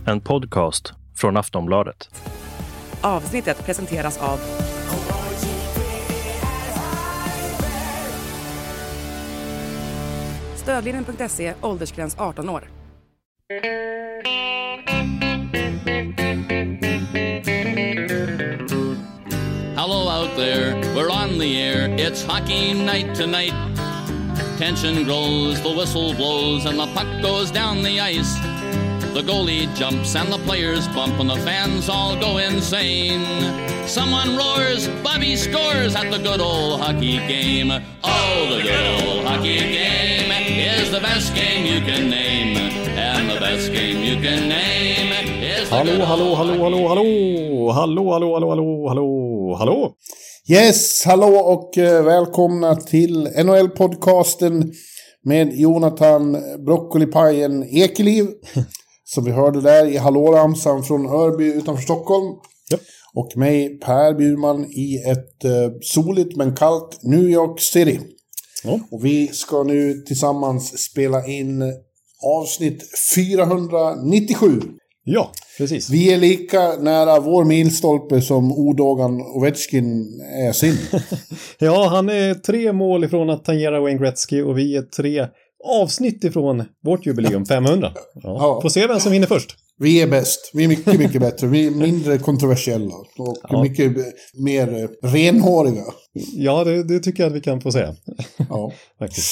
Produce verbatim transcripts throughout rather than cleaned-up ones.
En podcast från Aftonbladet. Avsnittet presenteras av Stödlinjen punkt se, åldersgräns arton år. Hello out there, we're on the air, it's hockey night tonight. Tension grows, the whistle blows, and the puck goes down the ice. The goalie jumps and the players bump and the fans all go insane. Someone roars, Bobby scores at the good old hockey game. Oh, the good old hockey game is the best game you can name. And the best game you can name is the Hallå, good hallå, old hallå, hockey hallå, hallå, hallå, hallå, hallå, hallå, hallå, hallå. Yes, hallå och eh, välkomna till N H L-podcasten med Jonathan Broccolipajen Ekeliv. Som vi hörde där i hallåramsan från Örby utanför Stockholm. Ja. Och mig, Per Bjurman, i ett eh, soligt men kallt New York City. Ja. Och vi ska nu tillsammans spela in avsnitt fyrahundranittiosju. Ja, precis. Vi är lika nära vår milstolpe som Odogan Ovechkin är sin. Ja, han är tre mål ifrån att tangera Wayne Gretzky och vi är tre avsnitt ifrån vårt jubileum femhundra. Ja. Ja. Får se vem som vinner först. Vi är bäst. Vi är mycket, mycket bättre. Vi är mindre kontroversiella. Och Ja. mycket mer renhåriga. Ja, det, det tycker jag att vi kan få säga. Ja. Faktiskt.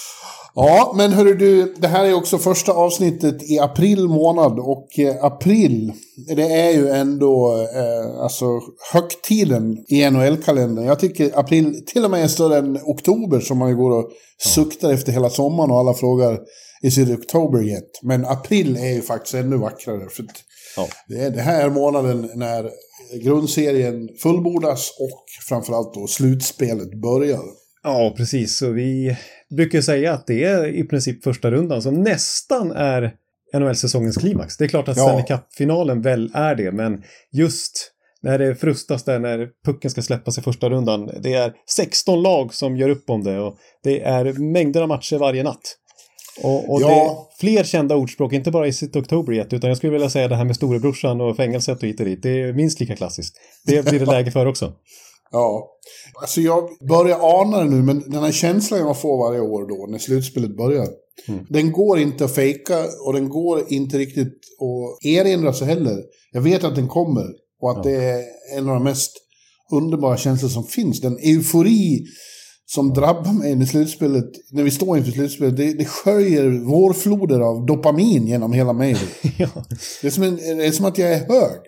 Ja, men hörru du, det här är också första avsnittet i april månad. Och eh, april, det är ju ändå eh, alltså högtiden i N H L-kalendern. Jag tycker april till och med är större än oktober, som man ju går och suktar efter hela sommaren och alla frågar, is it October yet? Men april är ju faktiskt ännu vackrare. För att Ja. det, är, det här är månaden när grundserien fullbordas och framförallt då slutspelet börjar. Ja, precis. Så vi brukar säga att det är i princip första rundan som nästan är N H L-säsongens klimax. Det är klart att Ja. Stanley Cup-finalen väl är det, men just när det frustas där, när pucken ska släppas i första rundan, det är sexton lag som gör upp om det och det är mängder av matcher varje natt. Och, och Ja. det är fler kända ordspråk, inte bara i sitt October yet, utan jag skulle vilja säga det här med storebrorsan och fängelset och hit och dit. Det är minst lika klassiskt. Det blir det läge för också. Ja, alltså jag börjar ana det nu, men den här känslan jag får varje år då, när slutspelet börjar, Mm. den går inte att fejka och den går inte riktigt att erinra sig heller. Jag vet att den kommer och att Ja. det är en av de mest underbara känslor som finns. Den eufori som drabbar mig när slutspelet, när vi står inför slutspelet, det, det sköljer vårfloder av dopamin genom hela mig. Ja. Det är som, en, det är som att jag är hög.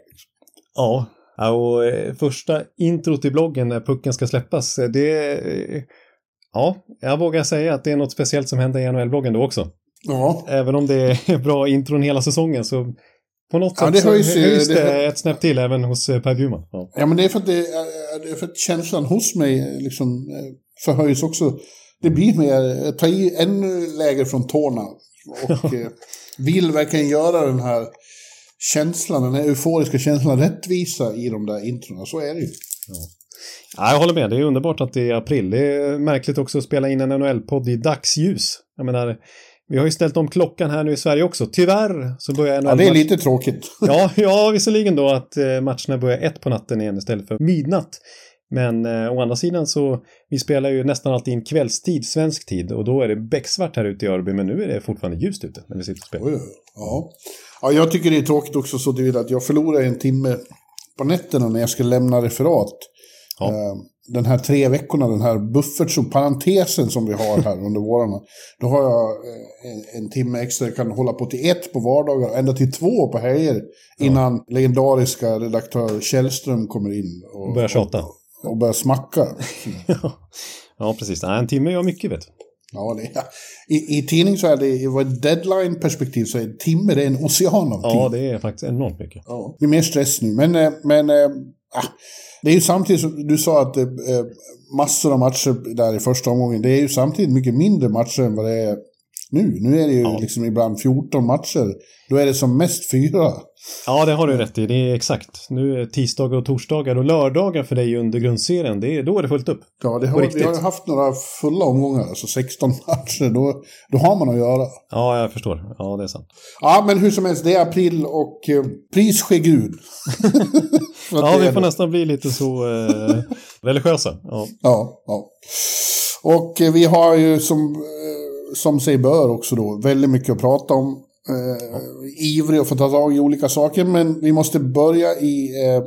Ja, och eh, första intro till bloggen när pucken ska släppas, eh, det eh, ja, jag vågar säga att det är något speciellt som händer i N H L-bloggen då också. Ja. Även om det är bra intron hela säsongen, så på något Ja, sätt det så höjs ju- höjs det, det- ett snäpp till även hos eh, Per Bjurman. Ja. Ja, men det är för att, det, är- det är för att känslan hos mig liksom eh, förhöjs också. Det blir mer, ta i ännu lägre från tårna. Och eh, vill verkligen göra den här känslan, den här euforiska känslan rättvisa i de där introna. Så är det ju. Ja, jag håller med, det är underbart att det är april. Det är märkligt också att spela in en N H L-podd i dagsljus. Jag menar, vi har ju ställt om klockan här nu i Sverige också. Tyvärr så börjar N H L... Ja, det är lite tråkigt. Ja, ja, visserligen då att eh, matcherna börjar ett på natten igen istället för midnatt. Men eh, å andra sidan så, vi spelar ju nästan alltid in kvällstid, svensk tid. Och då är det becksvart här ute i Örby, men nu är det fortfarande ljust ute när vi sitter och spelar. Oj, ja. Ja, jag tycker det är tråkigt också så till att jag förlorar en timme på nätterna när jag ska lämna referat. Ja. Eh, Den här tre veckorna, den här buffert som parentesen som vi har här under vårarna. Då har jag eh, en, en timme extra. Jag kan hålla på till ett på vardagar, ända till två på helger. Innan legendariska redaktör Källström kommer in. Och Börjar tjata. Och, och börjar smacka. Ja, precis. Nej, en timme gör mycket, vet du. Ja, det, i, I tidning så är det, i ett deadline-perspektiv så är en timme det är en ocean av tid. Ja, det är faktiskt enormt mycket. Ja, det är mer stress nu. Men, eh, men äh, det är ju samtidigt som du sa att äh, massor av matcher där i första omgången. Det är ju samtidigt mycket mindre matcher än vad det är nu. Nu är det ju ja. liksom ibland fjorton matcher. Då är det som mest fyra. Ja, det har du rätt i. Det är exakt. Nu är tisdagar och torsdagar och lördagar för dig under grundserien. Det är, då är det fullt upp. Ja, det har, vi har ju haft några fulla omgångar. Alltså sexton matcher. Då, då har man att göra. Ja, jag förstår. Ja, det är sant. Ja, men hur som helst. Det är april och eh, pris ske Gud. Ja, vi får nästan bli lite så eh, religiösa. Ja, ja. ja. Och eh, vi har ju som, eh, som sig bör också då väldigt mycket att prata om. Eh, ivrig att få ta tag i olika saker, men vi måste börja i eh,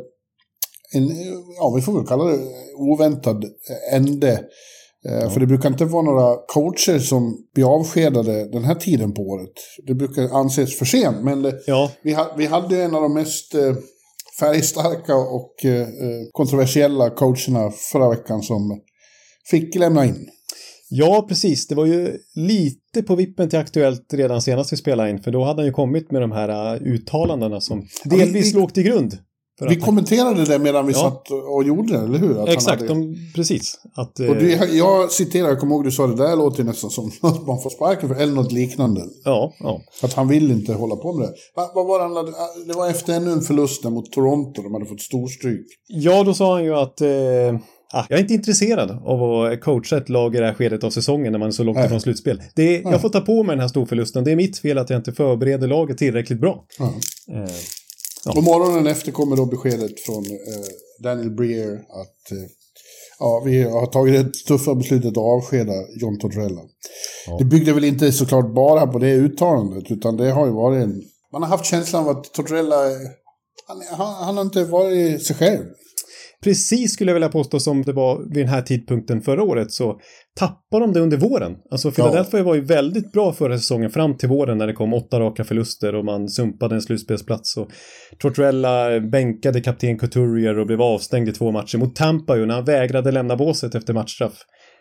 en, ja, vi får väl kalla det oväntad ände. Eh, ja. För det brukar inte vara några coacher som blir avskedade den här tiden på året. Det brukar anses för sent, men det, ja. vi, ha, vi hade en av de mest eh, färgstarka och eh, kontroversiella coacherna förra veckan som fick lämna in. Ja, precis. Det var ju lite på vippen till Aktuellt redan senast vi spelade in. För då hade han ju kommit med de här uttalandena som delvis ja, vi, låg till grund. För vi att kommenterade han... det medan vi ja. satt och gjorde det, eller hur? Att Exakt, hade... de, precis. Att, och du, jag citerar, jag kommer ihåg du sa det där låter nästan som att man får sparken för eller något liknande. Ja, ja. Att han vill inte hålla på med det. Va, vad var det, han, det var efter ännu en förlust där mot Toronto, de hade fått storstryk. Ja, då sa han ju att... Eh... Ah, jag är inte intresserad av att coacha ett lag i det här skedet av säsongen när man är så långt ifrån slutspel. Det är, jag får ta på mig den här storförlusten. Det är mitt fel att jag inte förbereder laget tillräckligt bra. Mm. Eh, ja. Och morgonen efter kommer då beskedet från eh, Daniel Breer att eh, ja, vi har tagit det tuffa beslutet att avskeda John Tortorella. Ja. Det byggde väl inte såklart bara på det uttalandet, utan det har ju varit en... Man har haft känslan av att Tortorella, han, han, han har inte varit sig själv. Precis skulle jag vilja påstå som det var vid den här tidpunkten förra året, så tappade de det under våren. Alltså Philadelphia ja. var ju väldigt bra förra säsongen fram till våren när det kom åtta raka förluster och man sumpade en slutspelsplats. Och Tortorella bänkade kapten Couturier och blev avstängd i två matcher mot Tampa ju när han vägrade lämna båset efter matchstraff.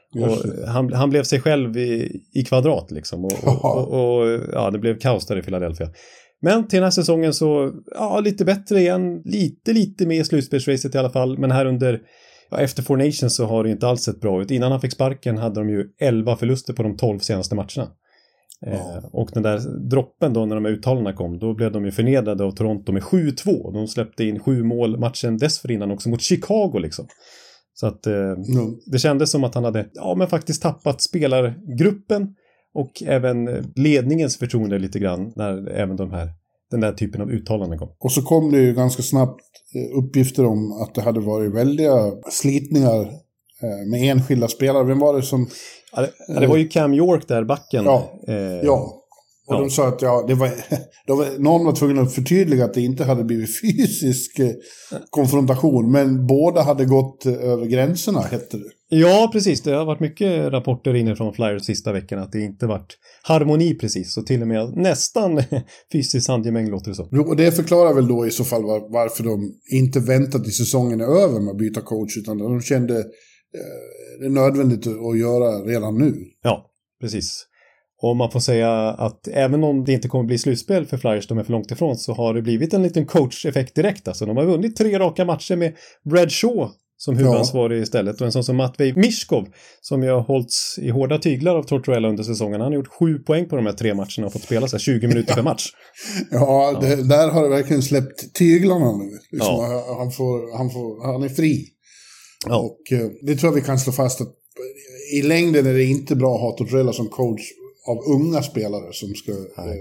Och han, han blev sig själv i, i kvadrat liksom. Och, och, och, och ja, det blev kaos där i Philadelphia. Men till den här säsongen så, ja, lite bättre igen. Lite, lite mer i slutspelsracet i alla fall. Men här under, ja, efter Four Nations så har det inte alls sett bra ut. Innan han fick sparken hade de ju elva förluster på de tolv senaste matcherna. Ja. Eh, och den där droppen då när de här uttalarna kom, då blev de ju förnedrade av Toronto med sju två. De släppte in sju mål matchen dessförinnan också mot Chicago liksom. Så att eh, mm. det kändes som att han hade, ja, men faktiskt tappat spelargruppen. Och även ledningens förtroende lite grann när även de här, den där typen av uttalanden kom. Och så kom det ju ganska snabbt uppgifter om att det hade varit väldiga slitningar med enskilda spelare. Vem var det som... Ja, det, det var ju Cam York där, backen. Ja, eh, ja. Och ja. de sa att ja, det var, det var, någon var tvungen att förtydliga att det inte hade blivit fysisk konfrontation, men båda hade gått över gränserna, hette det. Ja, precis. Det har varit mycket rapporter inifrån Flyers sista veckan att det inte varit harmoni precis, och till och med nästan fysiskt handgemäng låter det så. Och det förklarar väl då i så fall var, varför de inte väntat till säsongen är över med att byta coach, utan de kände eh, det är nödvändigt att göra redan nu. Ja, precis. Och man får säga att även om det inte kommer bli slutspel för Flyers, de är för långt ifrån, så har det blivit en liten coach-effekt direkt. Alltså, de har vunnit tre raka matcher med Brad Shaw som huvudansvarig ja. istället. Och en sån som Matvej Miskov som ju har hållits i hårda tyglar av Tortorella under säsongen. Han har gjort sju poäng på de här tre matcherna och fått spela så här tjugo minuter per match. Ja, ja. Det, där har det verkligen släppt tyglarna nu. Liksom, ja. han, får, han, får, han är fri. Ja. Och det tror jag vi kan slå fast att i längden är det inte bra att ha Tortorella som coach av unga spelare som ska, eh,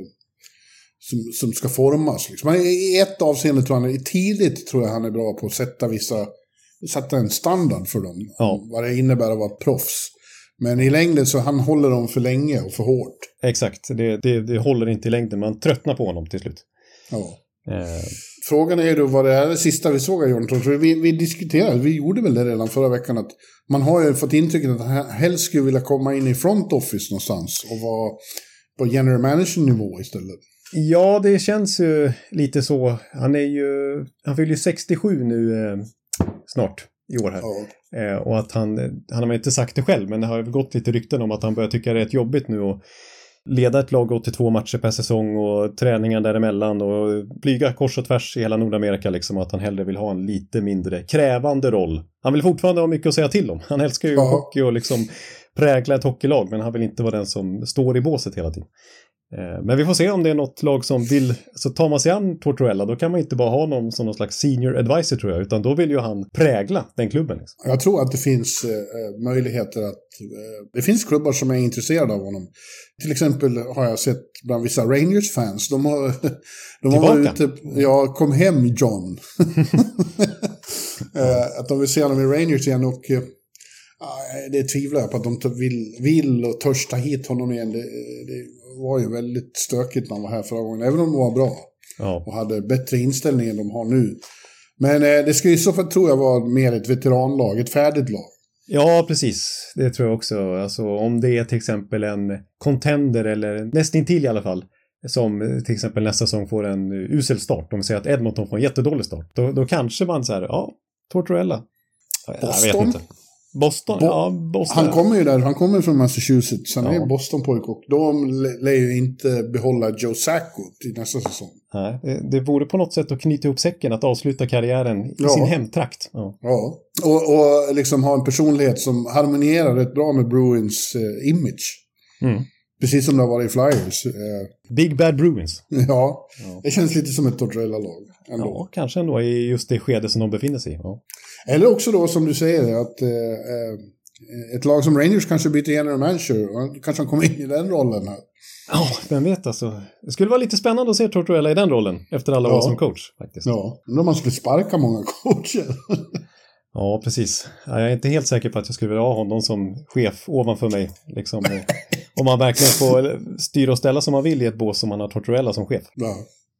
som, som ska formas. Liksom. I ett avseende tror jag, tidigt tror jag han är bra på att sätta vissa, sätta en standard för dem. Ja. Vad det innebär att vara proffs. Men i längden så han håller dem för länge och för hårt. Exakt, det, det, det håller inte i längden. Man tröttnar på honom till slut. Ja. Eh. Frågan är då vad det är det sista vi såg av John. Vi, vi diskuterade, vi gjorde väl det redan förra veckan, att man har ju fått intrycket att han helst skulle vilja komma in i front office någonstans och vara på general manager-nivå istället. Ja, det känns ju lite så. Han är ju, han fyller ju sextiosju nu eh, snart i år här. Ja. Eh, och att han, han har inte sagt det själv, men det har gått lite rykten om att han börjar tycka det är rätt jobbigt nu och leda ett lag åttiotvå matcher per säsong och träningar däremellan och flyga kors och tvärs i hela Nordamerika liksom, att han hellre vill ha en lite mindre krävande roll. Han vill fortfarande ha mycket att säga till om. Han älskar ju ja. hockey och liksom prägla ett hockeylag, men han vill inte vara den som står i båset hela tiden. Men vi får se om det är något lag som vill, så tar man sig an Tortorella, då kan man inte bara ha någon som någon slags senior advisor tror jag, utan då vill ju han prägla den klubben. Liksom. Jag tror att det finns eh, möjligheter att, eh, det finns klubbar som är intresserade av honom. Till exempel har jag sett bland vissa Rangers-fans, de har, de har varit ute, ja, kom hem John. eh, att de vill se honom i Rangers igen och eh, det tvivlar jag på att de vill, vill och törs ta hit honom igen. Det, det var ju väldigt stökigt när han var här förra gången, även om de var bra. Ja. Och hade bättre inställning än de har nu. Men eh, det skulle i så fall, tror jag, vara mer ett veteranlag, ett färdigt lag. Ja, precis. Det tror jag också. Alltså, om det är till exempel en contender, eller nästintill i alla fall, som till exempel nästa säsong får en usel start. Om vi säger att Edmonton får en jättedålig start. Då, då kanske man så här, ja, Tortorella. Boston? Jag vet inte. Boston, Bo- ja, Boston. Han kommer ju där, han kommer från Massachusetts, han ja. är Boston-pojk och de lär ju inte behålla Joe Sacco till nästa säsong. Nej, det, det vore på något sätt att knyta ihop säcken, att avsluta karriären i ja. sin hemtrakt. Ja, ja. Och, och liksom ha en personlighet som harmonierar rätt bra med Bruins eh, image. Mm. Precis som det har varit i Flyers. Eh. Big Bad Bruins. Ja, ja, det känns lite som ett Tortorella-lag. Ändå. Ja, kanske ändå i just det skede som de befinner sig i. Ja. Eller också då, som du säger, att eh, ett lag som Rangers kanske byter general manager. Kanske han kommer in i den rollen här. Ja, vem vet alltså. Det skulle vara lite spännande att se Tortorella i den rollen efter alla ja. år som coach, faktiskt. Ja, om man skulle sparka många coacher. Ja, precis. Jag är inte helt säker på att jag skulle vilja ha honom som chef ovanför mig. Liksom, om man verkligen får styra och ställa som man vill i ett bås som man har Tortorella som chef. Ja,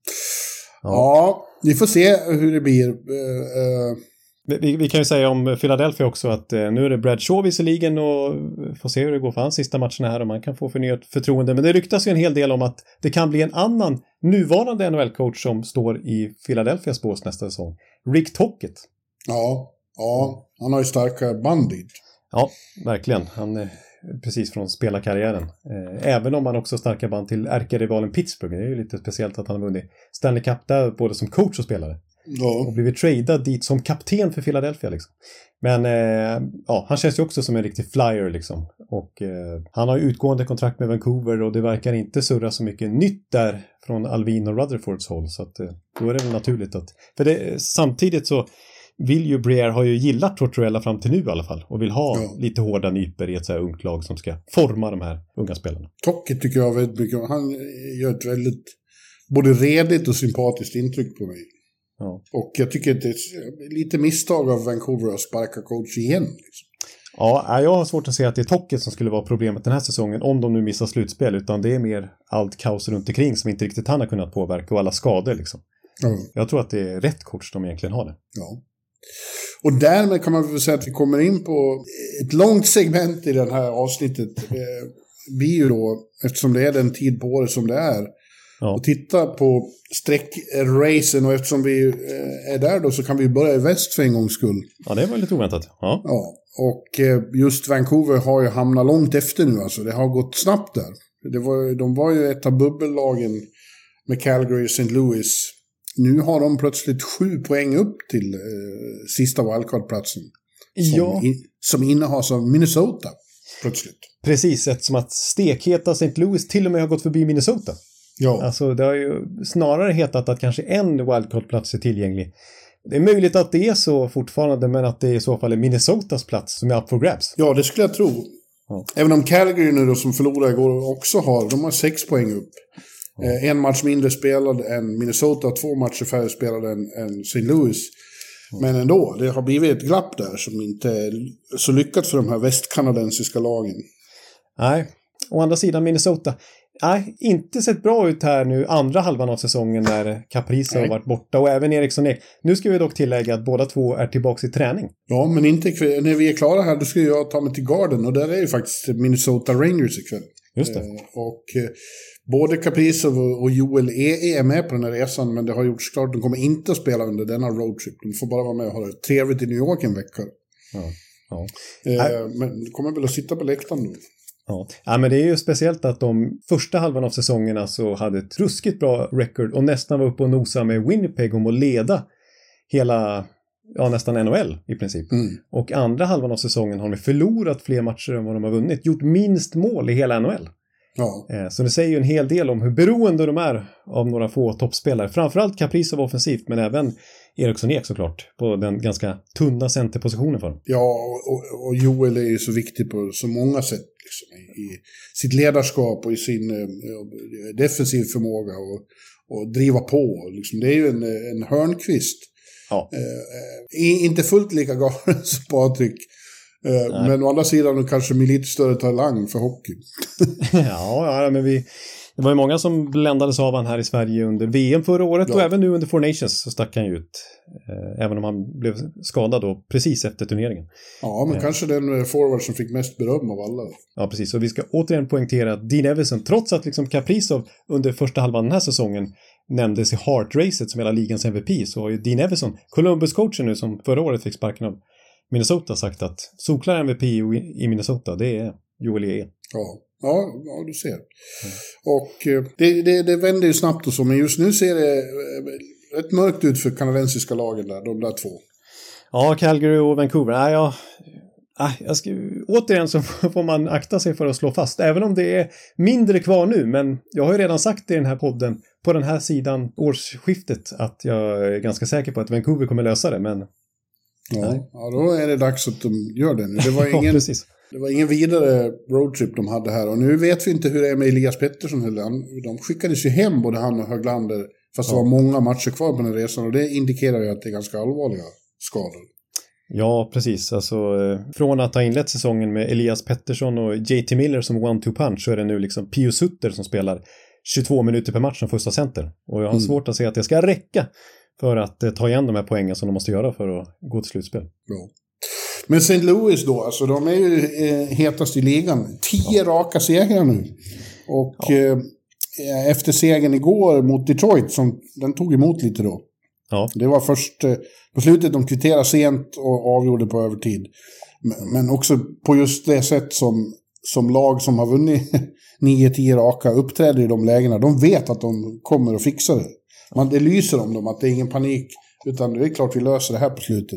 ja. ja vi får se hur det blir. Uh, uh. Vi, vi kan ju säga om Philadelphia också att uh, nu är det Brad Shaw visserligen och får se hur det går för hans sista matcherna här och man kan få förnyat förtroende. Men det ryktas ju en hel del om att det kan bli en annan nuvarande N H L-coach som står i Philadelphias bås nästa säsong. Rick Tocchet. Ja. Ja, han har ju starka band dit. Ja, verkligen. Han är precis från spelarkarriären. Även om han också har starka band till ärkerivalen Pittsburgh. Det är ju lite speciellt att han har vunnit Stanley Cup där både som coach och spelare. Ja. Och blivit tradad dit som kapten för Philadelphia liksom. Men eh, ja, han känns ju också som en riktig flyer liksom. Och eh, han har utgående kontrakt med Vancouver och det verkar inte surra så mycket nytt där från Alvin och Rutherfords håll. Så att, eh, då är det väl naturligt att... För det, samtidigt så vill ju Briere har ju gillat Tortorella fram till nu i alla fall. Och vill ha ja. lite hårda nyper i ett så här ungt lag som ska forma de här unga spelarna. Tocchet tycker jag väldigt mycket. Han gör ett väldigt både redigt och sympatiskt intryck på mig. Ja. Och jag tycker att det är lite misstag av Vancouver att sparka coach igen. Liksom. Ja, jag har svårt att se att det är Tocchet som skulle vara problemet den här säsongen om de nu missar slutspel. Utan det är mer allt kaos runt omkring som inte riktigt han har kunnat påverka och alla skador liksom. Ja. Jag tror att det är rätt coach de egentligen har det. Ja. Och därmed kan man väl säga att vi kommer in på ett långt segment i det här avsnittet. Det blir ju då, eftersom det är den tid på året som det är, ja. och titta på sträckracen, och eftersom vi är där då så kan vi börja i väst för en gångs skull. Ja, det var lite oväntat. Ja. Ja, och just Vancouver har ju hamnat långt efter nu, alltså det har gått snabbt där. Det var, de var ju ett av bubbellagen med Calgary och Saint Louis. Nu har de plötsligt sju poäng upp till eh, sista wildcard-platsen. Som, ja. in, som innehas av Minnesota plötsligt. Precis, eftersom att stekheta Saint Louis till och med har gått förbi Minnesota. Ja. Alltså det har ju snarare hetat att kanske en wildcard-plats är tillgänglig. Det är möjligt att det är så fortfarande, men att det i så fall är Minnesotas plats som är up for grabs. Ja, det skulle jag tro. Ja. Även om Calgary nu då som förlorar igår också har, de har sex poäng upp. Ja. Eh, en match mindre spelad än Minnesota, två matcher färre spelade än, än Saint Louis. Ja. Men ändå, det har blivit ett glapp där som inte är så lyckat för de här västkanadensiska lagen. Nej, å andra sidan Minnesota. Nej, inte sett bra ut här nu andra halvan av säsongen när Caprice har varit borta och även Eriksson Ek. Nu ska vi dock tillägga att båda två är tillbaka i träning. Ja, men inte när vi är klara här då ska jag ta mig till Garden och där är ju faktiskt Minnesota Rangers ikväll. Just det. Eh, och eh, både Caprice och, och Joel är, är med på den här resan, men det har gjorts klart att de kommer inte att spela under denna roadtrip. De får bara vara med och ha det trevligt i New York en vecka. Ja, ja. Eh, men de kommer väl att sitta på läktaren då. Ja. ja, men det är ju speciellt att de första halvan av säsongerna så hade ett ruskigt bra record och nästan var uppe och nosa med Winnipeg om att leda hela ja, nästan N H L i princip. Mm. Och andra halvan av säsongen har de förlorat fler matcher än vad de har vunnit. Gjort minst mål i hela N H L. Ja. Så det säger ju en hel del om hur beroende de är av några få toppspelare. Framförallt Kaprizov offensivt, men även Eriksson Ek såklart på den ganska tunna centerpositionen för dem. Ja, och, och Joel är ju så viktig på så många sätt liksom, i, i sitt ledarskap och i sin uh, defensiv förmåga och, och driva på. Liksom. Det är ju en, en Hörnqvist. Ja. Uh, inte fullt lika galen som Patrik. Uh, men å andra sidan kanske med lite större talang för hockey. ja, ja, men vi... Det var ju många som bländades av han här i Sverige under V M förra året, ja. Och även nu under Four Nations så stack han ju ut. Eh, även om han blev skadad då precis efter turneringen. Ja, men eh. kanske den forward som fick mest beröm av alla. Ja, precis. Och vi ska återigen poängtera att Dean Evison, trots att liksom Kaprizov under första halvan den här säsongen nämndes i Hart-racet som hela ligans M V P, så har ju Dean Evison, Columbus-coachen nu som förra året fick sparken av Minnesota, sagt att solklar M V P i Minnesota, det är Joel E. Ja. Ja, ja, du ser. Mm. Och eh, det, det, det vänder ju snabbt och så, men just nu ser det eh, rätt mörkt ut för kanadensiska lagen där, de där två. Ja, Calgary och Vancouver. Nej, ja, jag ska, återigen så får man akta sig för att slå fast, även om det är mindre kvar nu, men jag har ju redan sagt i den här podden, på den här sidan årsskiftet, att jag är ganska säker på att Vancouver kommer lösa det, men... Ja, ja, då är det dags att de gör det nu. Det var ingen... ja, precis. Det var ingen vidare roadtrip de hade här. Och nu vet vi inte hur det är med Elias Pettersson heller. De skickades ju hem, både han och Höglander. Fast ja. Det var många matcher kvar på den resan. Och det indikerar ju att det är ganska allvarliga skador. Ja, precis. Alltså, från att ha inlett säsongen med Elias Pettersson och J T Miller som one-two punch, så är det nu liksom Pio Sutter som spelar tjugotvå minuter per match som första center. Och jag har mm. svårt att se att det ska räcka för att eh, ta igen de här poängen som de måste göra för att gå till slutspel. Ja. Men Saint Louis då, alltså de är ju eh, hetast i ligan. Tio ja. raka segrar nu. Och ja. eh, efter segern igår mot Detroit, som den tog emot lite då. Ja. Det var först eh, på slutet de kvitterade sent och avgjorde på övertid. Men, men också på just det sätt som, som lag som har vunnit nio tio raka uppträder i de lägena. De vet att de kommer att fixa det. Man, det lyser om dem att det är ingen panik, utan det är klart vi löser det här på slutet.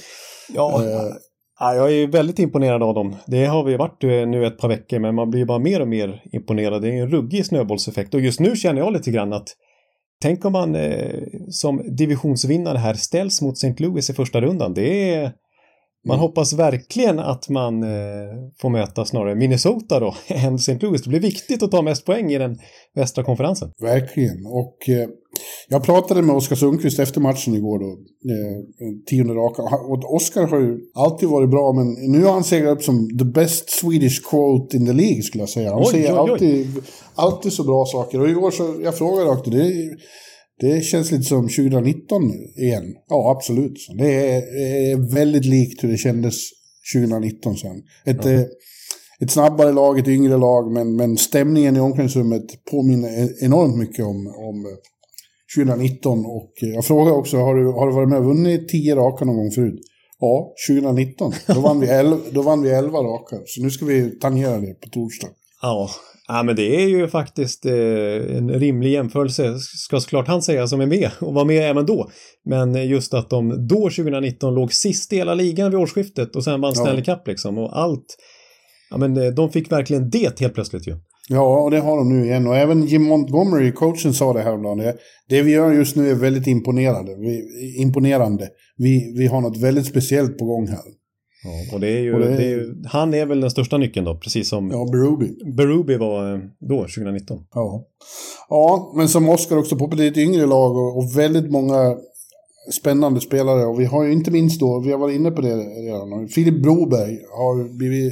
Ja, uh, jag är väldigt imponerad av dem. Det har vi varit nu ett par veckor, men man blir bara mer och mer imponerad. Det är en ruggig snöbollseffekt. Och just nu känner jag lite grann att tänk om man eh, som divisionsvinnare här ställs mot Saint Louis i första rundan. Det är... Man mm. hoppas verkligen att man eh, får möta snarare Minnesota då än Saint Louis. Det blir viktigt att ta mest poäng i den västra konferensen. Verkligen. Och eh, jag pratade med Oskar Sundqvist efter matchen igår då. Eh, tionde raka. Och Oskar har ju alltid varit bra, men nu har han seglat upp som the best Swedish quote in the league, skulle jag säga. Han oj, säger oj, oj. Alltid, alltid så bra saker. Och igår så, jag frågade också, det är Det känns lite som tjugonitton igen. Ja, absolut. Det är, är väldigt likt hur det kändes tjugonitton sen. Ett, mm. ett snabbare lag, ett yngre lag, men, men stämningen i omklädningsrummet påminner enormt mycket om, om tjugonitton. Och jag frågar också, har du, har du varit med och vunnit tio raka någon gång förut? Ja, tjugonitton. Då vann vi elva, då vann vi elva raka. Så nu ska vi tangera det på torsdag. Ja. Ja, men det är ju faktiskt eh, en rimlig jämförelse, ska såklart han säga, som är med och var med även då. Men just att de då tjugonitton låg sist i hela ligan vid årsskiftet och sen vann ja. Stanley Cup liksom och allt. Ja, men de fick verkligen det helt plötsligt ju. Ja, och det har de nu igen. Och även Jim Montgomery, coachen, sa det häromdagen. Det, det vi gör just nu är väldigt imponerande. Vi, imponerande. Vi, vi har något väldigt speciellt på gång här. Ja, och det är ju, och det är, det är ju, han är väl den största nyckeln då, precis som ja, Berube. Berube var då, tjugonitton. Ja, ja, men som Oskar också på ett yngre lag och, och väldigt många spännande spelare. Och vi har ju inte minst då, vi har varit inne på det redan, Filip Broberg har blivit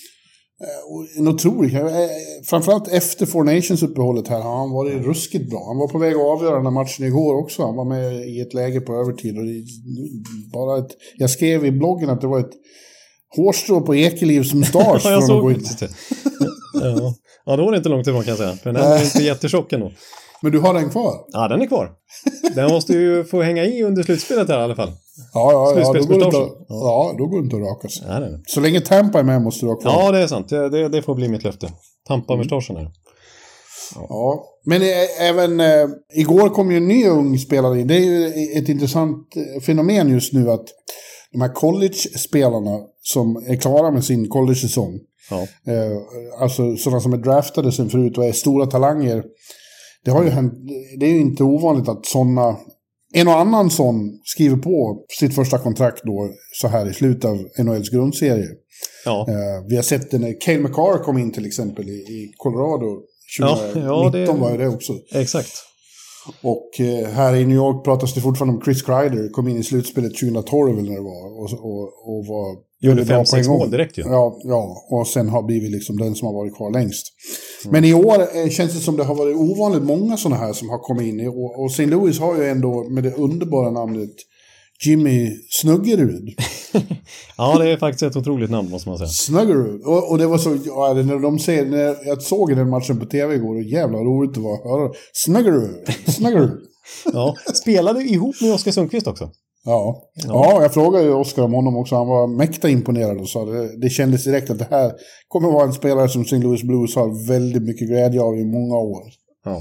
eh, en otrolig, eh, framförallt efter Four Nations uppehållet här har han varit ruskigt bra. Han var på väg att avgöra den här matchen igår också. Han var med i ett läge på övertid. Och det, bara ett, jag skrev i bloggen att det var ett hårstrå på Ekelivs mustasch. Ja, jag såg det. Ja. Ja, då var det inte långt ifrån kan jag säga. För den är inte jättetjock ändå. Men du har den kvar? Ja, den är kvar. Den måste ju få hänga i under slutspelet här i alla fall. Ja, ja, ja, då går det inte, ja, då går det inte att rakas. Ja, det är det. Så länge Tampa är med måste du ha kvar. Ja, det är sant. Det, det, det får bli mitt löfte. Tampa-mustaschen här. Ja. ja. Men äh, även äh, igår kom ju en ny ung spelare in. Det är ju ett intressant fenomen just nu att de här college-spelarna som är klara med sin college-säsong, Ja. äh, alltså sådana som är draftade sen förut och är stora talanger, det har ju hänt, det är ju inte ovanligt att sådana, en och annan sån skriver på sitt första kontrakt då så här i slutet av N H L:s grundserie. Ja. Uh, vi har sett det när Cale Makar kom in till exempel i, i Colorado tjugonitton, ja, ja, det... var ju det också. Exakt. Och uh, här i New York pratas det fortfarande om Chris Kreider, kom in i slutspelet tjugotolv eller när det var och, och, och var... Gjorde fem sex mål direkt ju. Ja, ja, och sen har blivit liksom den som har varit kvar längst. Mm. Men i år eh, känns det som det har varit ovanligt många sådana här som har kommit in. Och, och Saint Louis har ju ändå med det underbara namnet Jimmy Snuggerud. Ja, det är faktiskt ett otroligt namn måste man säga. Snuggerud. Och, och det var så, ja, när de säger, när jag såg den matchen på tv igår, och jävla roligt det var att höra. Snuggerud, Snuggerud. Ja, spelade ihop med Oskar Sundqvist också. Ja. Ja. ja, jag frågade ju Oskar om honom också. Han var mäkta imponerad och sa det, det kändes direkt att det här kommer vara en spelare som Saint Louis Blues har väldigt mycket glädje av i många år. Ja,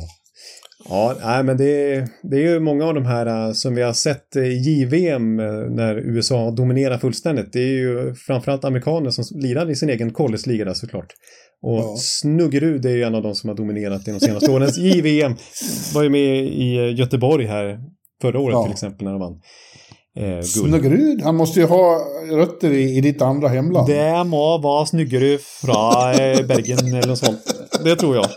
ja nej, men det är, det är ju många av de här uh, som vi har sett i J V M uh, när U S A dominerar fullständigt. Det är ju framförallt amerikaner som lirar i sin egen college-liga där såklart. Och ja. Snuggerud är ju en av de som har dominerat i de senaste åren. J V M var ju med i Göteborg här förra året ja. till exempel när de vann. Eh, Snuggerud, han måste ju ha rötter i, i ditt andra hemland. Det må vara Snuggerud från eh, Bergen eller något sånt. Det tror jag.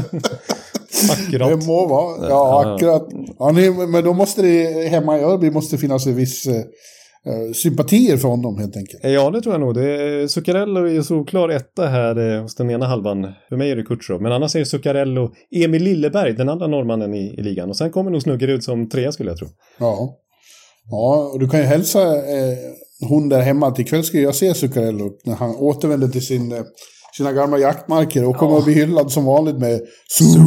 Akkurat. Det må vara, ja akkurat. Ja, nej, men då måste det hemma i Örby måste finnas en viss eh, sympatier för honom helt enkelt. Ja, det tror jag nog. Det är, Zuccarello är ju så klar etta här eh, hos den ena halvan. För mig är det Kutjerov. Men annars är det Zuccarello, Emil Lilleberg, den andra norrmannen i, i ligan. Och sen kommer nog Snuggerud som trea skulle jag tro. Ja. Ja, och du kan ju hälsa eh, hon där hemma att ikväll ska jag se Zuccarello när han återvänder till sin, eh, sina gamla jaktmarker och kommer ja. att bli hyllad som vanligt med Zoo.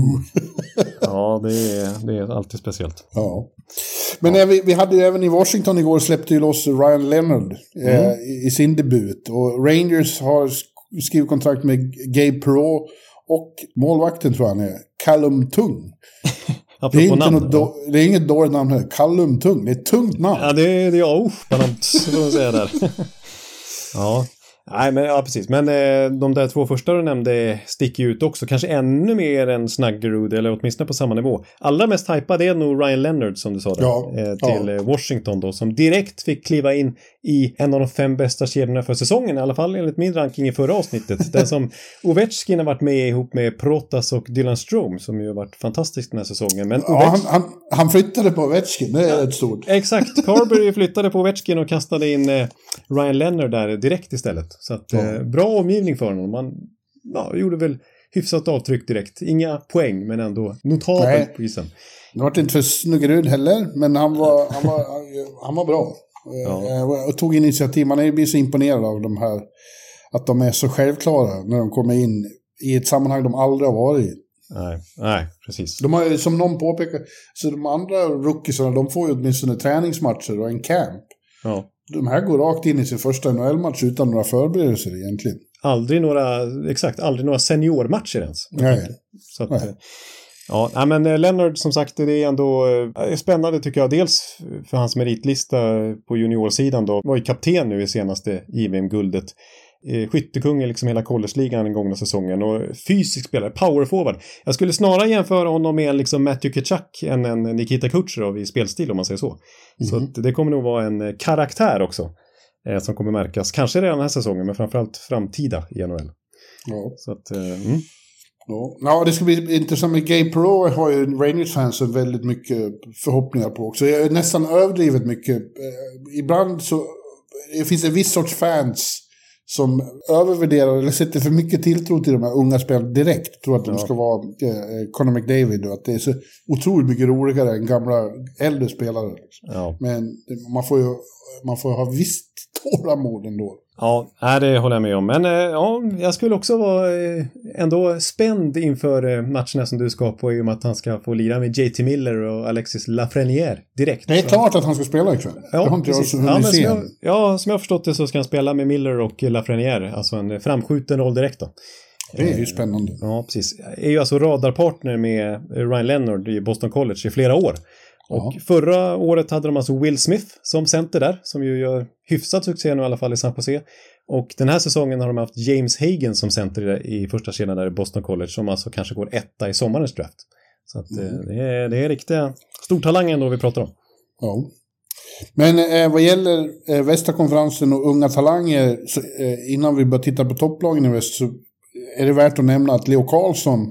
Ja, det är, det är alltid speciellt. Ja. Men ja. Vi, vi hade ju även i Washington igår släppte ju loss Ryan Leonard eh, mm. i, i sin debut. Och Rangers har skrivit kontrakt med Gabe Perreault och målvakten tror jag han är, Callum Tung. Det är, inte namn, då, det är inget dåligt namn här. Callum Tung. Det är ett tungt namn. Ja, det är ja, oh, får man säga där. Ja. Nej, men ja, precis. Men eh, de där två första du nämnde sticker ut också. Kanske ännu mer än Snuggerud, eller åtminstone på samma nivå. Allra mest hypad är nog Ryan Leonard, som du sa där. Ja, eh, till ja. Washington då, som direkt fick kliva in i en av de fem bästa kedjorna för säsongen. I alla fall enligt min ranking i förra avsnittet. Den som Ovechkin har varit med ihop med Protas och Dylan Strome, som ju har varit fantastiskt den här säsongen. Men ja, Ovechkin... han, han, han flyttade på Ovechkin, det är ja, ett stort. Exakt, Carberry flyttade på Ovechkin och kastade in eh, Ryan Leonard där direkt istället. Så att, ja. eh, bra omgivning för honom. Man ja, gjorde väl hyfsat avtryck direkt. Inga poäng, men ändå notabelt på isen. Det var inte för Snuggerud heller, men han var, han var, han var bra. Ja. Och tog initiativ. Man är ju så imponerad av de här, att de är så självklara när de kommer in i ett sammanhang de aldrig har varit i. Nej, nej, precis. De har ju, som någon påpekar, så de andra rookiesarna, de får ju åtminstone träningsmatcher och en camp. Ja. De här går rakt in i sin första N H L-match utan några förberedelser egentligen. Aldrig några, exakt, aldrig några seniormatcher ens. Nej. Så att, nej. Ja, men Leonard som sagt, det är ändå är spännande tycker jag. Dels för hans meritlista på juniorsidan då. Var ju kapten nu i senaste J V M-guldet. Skyttekung i liksom hela college-ligan den gångna säsongen. Och fysisk spelare, powerforward. Jag skulle snarare jämföra honom med liksom Matthew Tkachuk än en Nikita Kucherov i spelstil om man säger så. Mm. Så att det kommer nog vara en karaktär också. Eh, som kommer märkas. Kanske redan den här säsongen, men framförallt framtida i N H L. Ja. Så att, eh, mm. Ja. ja, det ska bli intressant med Gabe Perreault har ju Rangers-fansen väldigt mycket förhoppningar på också. Jag är nästan överdrivet mycket. Eh, ibland så det finns en viss sorts fans som övervärderar eller sätter för mycket tilltro till de här unga spelarna direkt. Tror att de ja. ska vara eh, Connor McDavid och att det är så otroligt mycket roligare än gamla äldre spelare. Liksom. Ja. Men man får ju man får ha visst tålamod ändå. Ja, det håller jag med om. Men ja, jag skulle också vara ändå spänd inför matcherna som du ska på i och med att han ska få lira med J T Miller och Alexis Lafreniere direkt. Det är klart att han ska spela ikväll. Ja, precis. Ja, men som jag, ja, som jag har förstått det så ska han spela med Miller och Lafreniere. Alltså en framskjuten roll direkt då. Det är ju spännande. Ja, precis. Är ju alltså radarpartner med Ryan Leonard i Boston College i flera år. Och ja. Förra året hade de alltså Will Smith som center där, som ju gör hyfsat succé nu i alla fall i San Jose. Och den här säsongen har de haft James Hagen som center i första kedjan där i Boston College, som alltså kanske går etta i sommarens draft. Så att mm. det, är, det är riktiga stortalangen då vi pratar om. Ja. Men eh, vad gäller eh, västra konferensen och unga talanger, så, eh, innan vi börjar titta på topplagen i väst, så är det värt att nämna att Leo Carlsson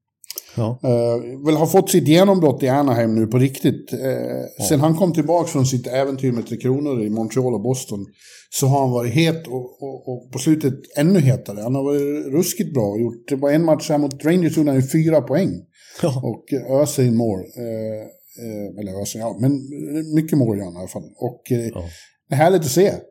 ja. eh, väl har fått sitt genombrott i Anaheim nu på riktigt. Eh, ja. Sen han kom tillbaka från sitt äventyr med Tre Kronor i Montreal och Boston, så har han varit het och, och, och på slutet ännu hetare. Han har varit ruskigt bra och gjort, det var en match här mot Rangers och han är fyra poäng. Ja. Och öser in mål. Eh, eh, eller öser, ja, men mycket mål i alla fall. Och eh, ja. Det är härligt att se.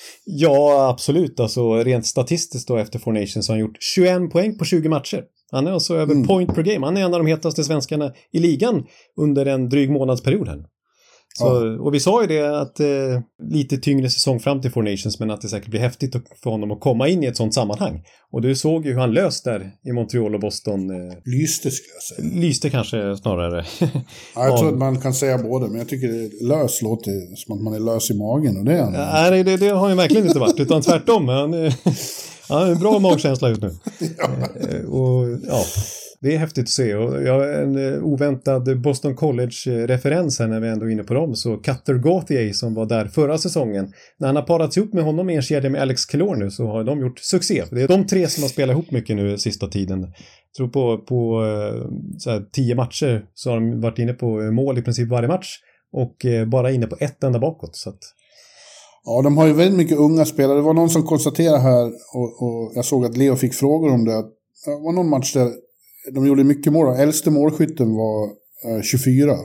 Ja, absolut. Alltså rent statistiskt då efter Four Nations har han gjort tjugoen poäng på tjugo matcher. Han är alltså över mm. point per game. Han är en av de hetaste svenskarna i ligan under en dryg månadsperiod här. Så, ja. Och vi sa ju det att eh, lite tyngre säsong fram till Four Nations, men att det säkert blir häftigt för honom att komma in i ett sånt sammanhang. Och du såg ju hur han löst där i Montreal och Boston. Eh, lyste skulle jag säga. Lyste kanske snarare. Ja, jag tror att man kan säga både, men jag tycker det lös låter som att man är lös i magen. Och det, är nej, det, det har ju verkligen inte varit, utan tvärtom. Han har en bra magkänsla just nu. Ja. Eh, och ja... Det är häftigt att se, och jag har en oväntad Boston College-referens här när vi ändå är inne på dem. Så Cutter Gauthier som var där förra säsongen, när han har parats ihop med honom i en kedja med Alex Kellor nu, så har de gjort succé. Det är de tre som har spelat ihop mycket nu sista tiden. Jag tror på, på så här, tio matcher så har de varit inne på mål i princip varje match och bara inne på ett enda bakåt. Så att... Ja, de har ju väldigt mycket unga spelare. Det var någon som konstaterade här, och, och jag såg att Leo fick frågor om det. Det var någon match där de gjorde mycket mål. Äldste målskytten var uh, tjugofyra.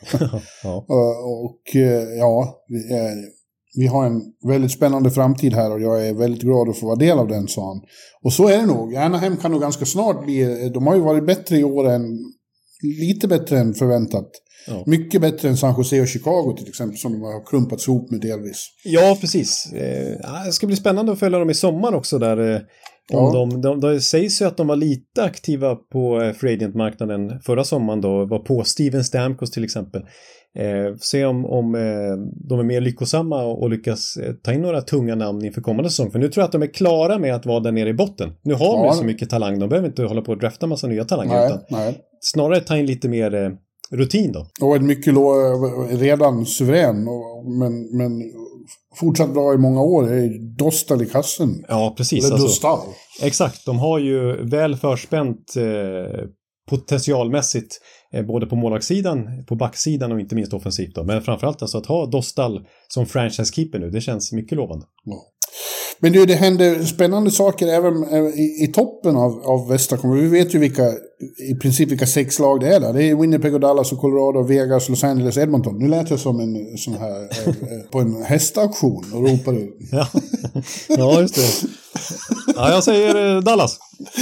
Ja. uh, och uh, ja, vi, är, vi har en väldigt spännande framtid här och jag är väldigt glad att få vara del av den, sa han. Och så är det nog. Anaheim kan nog ganska snart bli, de har ju varit bättre i år än, lite bättre än förväntat. Ja. Mycket bättre än San Jose och Chicago till exempel, som de har klumpats ihop med delvis. Ja, precis. Eh, det ska bli spännande att följa dem i sommar också där. Eh, om ja. de, de, de sägs ju att de var lite aktiva på free agent-marknaden förra sommaren då, var på Steven Stamkos till exempel. Eh, se om, om eh, de är mer lyckosamma och, och lyckas eh, ta in några tunga namn inför kommande säsong. För nu tror jag att de är klara med att vara där nere i botten. Nu har ja. de ju så mycket talang, de behöver inte hålla på att drafta massa nya talanger. Nej, utan nej. Snarare ta in lite mer eh, rutin då. Och en mycket lå, redan suverän, och, men, men fortsatt bra i många år är Dostal i kassen. Ja, precis. Eller Dostal. Alltså, exakt, de har ju väl förspänt eh, potentialmässigt eh, både på målvaktssidan, på backsidan och inte minst offensivt då. Men framförallt alltså att ha Dostal som franchise-keeper nu, det känns mycket lovande. Ja. Men du, det händer spännande saker även i, i toppen av, av västra konferensen. Vi vet ju vilka, i princip vilka sex lag det är där. Det är Winnipeg och Dallas och Colorado, Vegas, Los Angeles, Edmonton. Nu lät jag som en sån här eh, på en hästauktion och ropade. Ja. Ja, just det. Ja, jag säger eh, Dallas.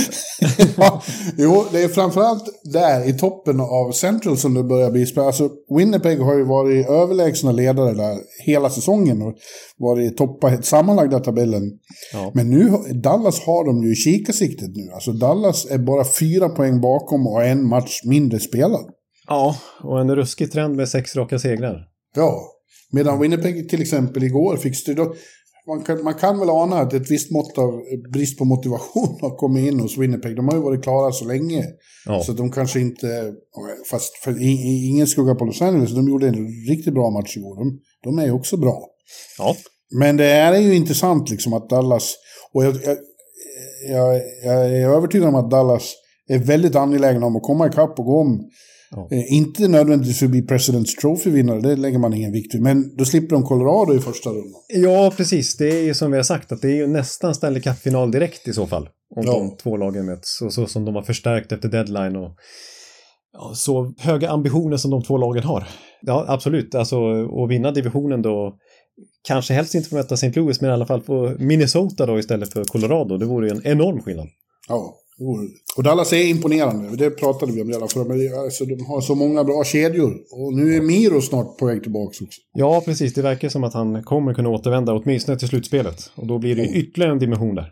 Ja, jo, det är framförallt där i toppen av Central som det börjar bli spel. Alltså, Winnipeg har ju varit överlägsna ledare där hela säsongen och varit toppat sammanlagda tabellen. Ja. Men nu, Dallas har de ju i kikarsiktet nu. Alltså Dallas är bara fyra poäng bakom och en match mindre spelad. Ja, och en ruskig trend med sex raka segrar. Ja, medan Winnipeg till exempel igår fick stöd. Man kan, man kan väl ana att ett visst mått av brist på motivation har kommit in hos Winnipeg. De har ju varit klara så länge. Ja. Så de kanske inte... Fast för ingen skugga på Los Angeles. De gjorde en riktigt bra match igår. De, de är ju också bra. Ja. Men det är ju intressant liksom att Dallas... Och jag, jag, jag, jag är övertygad om att Dallas är väldigt angelägna om att komma ikapp och gå om. Ja. Eh, inte nödvändigtvis för att bli President's Trophy-vinnare, det lägger man ingen vikt vid. Men då slipper de Colorado i första rundan. Ja, precis. Det är ju som vi har sagt att det är ju nästan Stanley Cup-final direkt i så fall. Om ja. de två lagen möts. Och så som de har förstärkt efter deadline och ja, så höga ambitioner som de två lagen har. Ja, absolut. Alltså, att vinna divisionen då, kanske helst inte få möta Saint Louis, men i alla fall få Minnesota då istället för Colorado. Det vore ju en enorm skillnad. Ja. Och Dallas är imponerande, det pratade vi om redan förra, men alltså, de har så många bra kedjor och nu är Miro snart på väg tillbaka också. Ja, precis, det verkar som att han kommer kunna återvända åtminstone till slutspelet och då blir det mm. ytterligare en dimension där.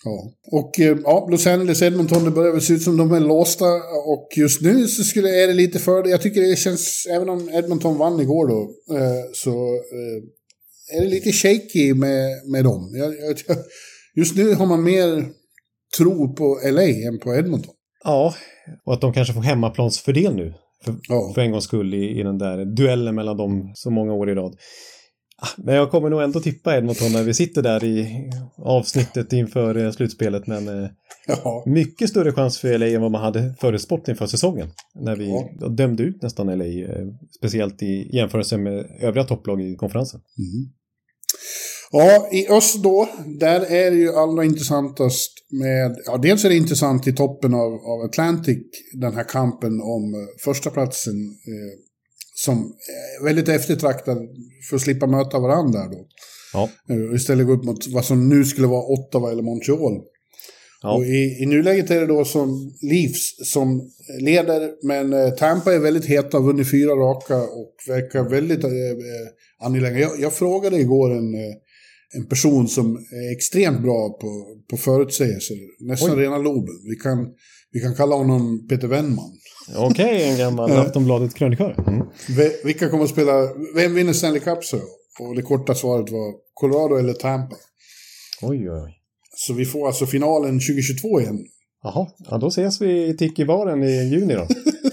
Ja, och ja, Los Angeles Edmonton, det börjar väl se ut som de är låsta, och just nu så skulle, är det lite för det. Jag tycker det känns, även om Edmonton vann igår då, eh, så eh, är det lite shaky med, med dem. Jag, jag, just nu har man mer tro på L A än på Edmonton. Ja, och att de kanske får hemmaplansfördel nu. För, ja. för en gångs skull i, i den där duellen mellan dem så många år i rad. Men jag kommer nog ändå tippa Edmonton när vi sitter där i avsnittet inför slutspelet. Men ja. mycket större chans för L A än vad man hade förutspått inför säsongen. När vi ja. dömde ut nästan L A, speciellt i jämförelse med övriga topplag i konferensen. Mm. Ja, i öst då, där är det ju allra intressantast med, ja, dels är det intressant i toppen av, av Atlantic, den här kampen om första platsen eh, som är väldigt eftertraktad för att slippa möta varandra då. Ja. Istället gå upp mot vad som nu skulle vara Ottawa eller Montreal. Ja. Och i, i nuläget är det då som Leafs som leder, men Tampa är väldigt heta, har vunnit fyra raka och verkar väldigt eh, angelägna. Jag, jag frågade igår en, en person som är extremt bra på, på förutsägelser, nästan Oj. rena loben. Vi kan, vi kan kalla honom Peter Wennman. Okej, okay, en gammal Aftonbladet-krönikör. Mm. Vilka kommer att spela, vem vinner Stanley Cup så? Och det korta svaret var Colorado eller Tampa. Oj, oj, oj. Så vi får alltså finalen tjugohundratjugotvå igen. Jaha, ja, då ses vi i Tiki-baren i juni då.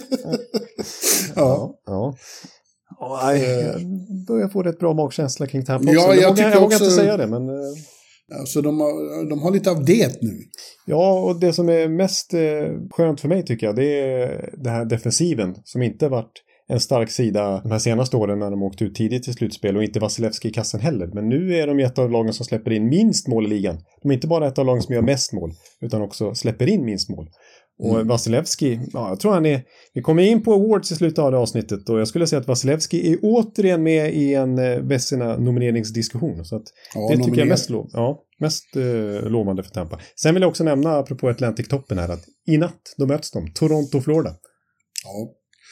ja. Ja, ja. Jag börjar få rätt bra magkänsla kring Tampa också. Ja, jag, jag, tycker jag också, vågar inte säga det, men... Alltså de har, de har lite av det nu. Ja, och det som är mest eh, skönt för mig tycker jag, det är det här defensiven som inte varit en stark sida de här senaste åren när de åkte ut tidigt i slutspel, och inte Vasilevski i kassen heller. Men nu är de ett av lagen som släpper in minst mål i ligan. De är inte bara ett av lagen som gör mest mål, utan också släpper in minst mål. Och mm. Vasilevski, ja, jag tror han är... Vi kommer in på awards i slutet av det avsnittet, och jag skulle säga att Vasilevski är återigen med i en eh, Vezina-nomineringsdiskussion. Så att ja, det tycker jag är mest, lo- ja, mest eh, lovande för Tampa. Sen vill jag också nämna, apropå Atlantic-toppen här, att i natt, då möts de. Toronto-Florida. Ja.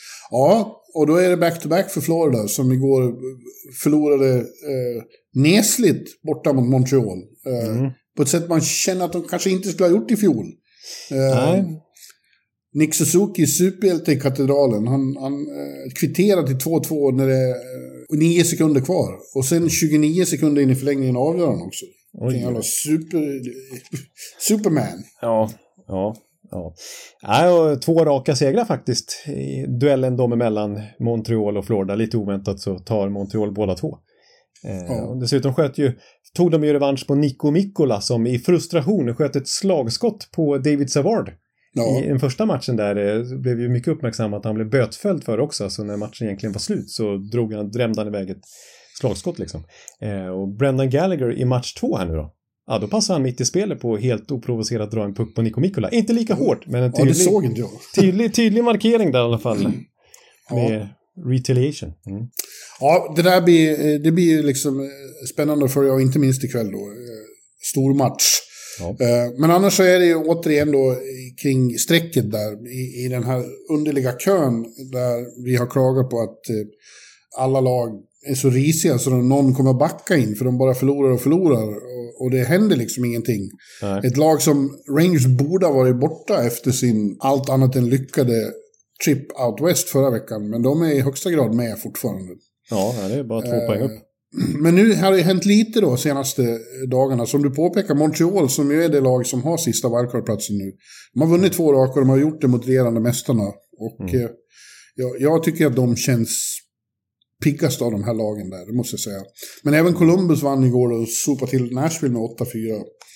Ja, och då är det back-to-back för Florida, som igår förlorade eh, nesligt borta mot Montreal. Eh, mm. På ett sätt man känner att de kanske inte skulle ha gjort i fjol. Eh, Nej. Nick Suzuki, superhjälte i katedralen, han, han eh, kvitterade till två två när det är eh, nio sekunder kvar. Och sen tjugonio sekunder in i förlängningen avgör han också. Oj, en jävla super, Superman. Ja, ja. Ja. Ja, två raka segrar faktiskt i duellen dem emellan Montreal och Florida. Lite oväntat så tar Montreal båda två. Eh, och dessutom sköt ju, tog de ju revansch på Nico Mikkola, som i frustration sköt ett slagskott på David Savard. Ja. I den första matchen där det blev ju mycket uppmärksammat att han blev bötfälld för också. Så när matchen egentligen var slut så drog han, drämde han iväg ett slagskott liksom. Eh, och Brendan Gallagher i match två här nu då. Ja, då passar han mitt i spelet på helt oprovocerat dra en puck på Nico Mikkola. Inte lika hårt, men en tydlig, ja, det såg inte jag. tydlig, tydlig markering där i alla fall. Med ja. retaliation. Mm. Ja, det där blir, det blir liksom spännande för jag, inte minst ikväll då. Stor match. Ja. Men annars så är det ju återigen då kring strecket där, i, i den här underliga kön där vi har klagat på att alla lag är så risiga så att någon kommer backa in för de bara förlorar och förlorar och, och det händer liksom ingenting. Nej. Ett lag som Rangers borde ha varit borta efter sin allt annat än lyckade trip out west förra veckan, men de är i högsta grad med fortfarande. Ja, det är bara två eh, poäng upp. Men nu har det hänt lite då senaste dagarna. Som du påpekar, Montreal som ju är det lag som har sista wildcard-platsen nu. De har vunnit två raka och de har gjort det mot regerande mästarna. Och mm. eh, jag, jag tycker att de känns piggast av de här lagen där, det måste jag säga. Men även Columbus vann igår och sopade till Nashville med åtta fyra.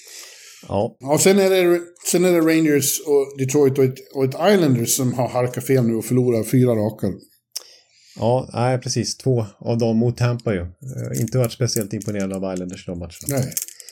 Ja. Ja, sen är det, sen är det Rangers och Detroit och ett, och ett Islanders som har harkat fel nu och förlorar fyra raka. Ja, nej, precis. Två av dem mot Tampa ju. Eh, inte varit speciellt imponerad av Islanders de matcherna. Nej.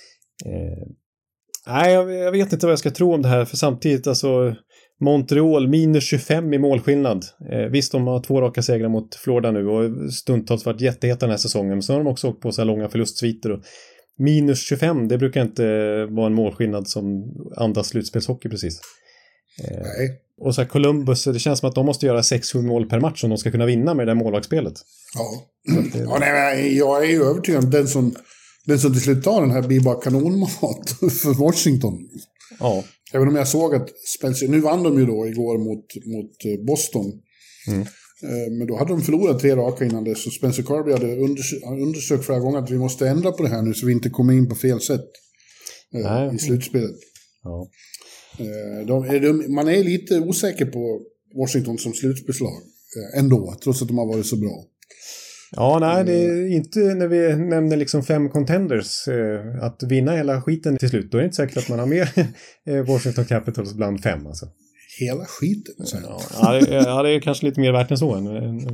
Eh, nej, jag, jag vet inte vad jag ska tro om det här. För samtidigt, alltså Montreal minus tjugofem i målskillnad. Eh, visst, de har två raka segrar mot Florida nu och stundtals varit jätteheta den här säsongen. Men så har de också åkt på så här långa förlustsviter. Och minus tjugofem, det brukar inte vara en målskillnad som andas slutspelshockey precis. Eh, Nej. Och så här Columbus, det känns som att de måste göra sex sju mål per match om de ska kunna vinna med det här målvaktsspelet. Ja, det... ja nej, jag är ju övertygad om den som, Den som till slut tar den här blir bara kanonmat för Washington. Ja. Även om jag såg att Spencer, nu vann de ju då igår mot, mot Boston. Mm. Men då hade de förlorat tre raka innan det. Så Spencer Kirby hade undersökt, undersökt flera gånger att vi måste ändra på det här nu så vi inte kommer in på fel sätt eh, i slutspelet. Ja. De, de, man är lite osäker på Washington som slutspelslag eh, ändå, trots att de har varit så bra. Ja, nej, det är inte när vi nämner liksom fem contenders eh, att vinna hela skiten till slut. Då är det inte säkert att man har med eh, Washington Capitals bland fem alltså. Hela skiten? Ja, ja, det, ja, det är kanske lite mer värt än så.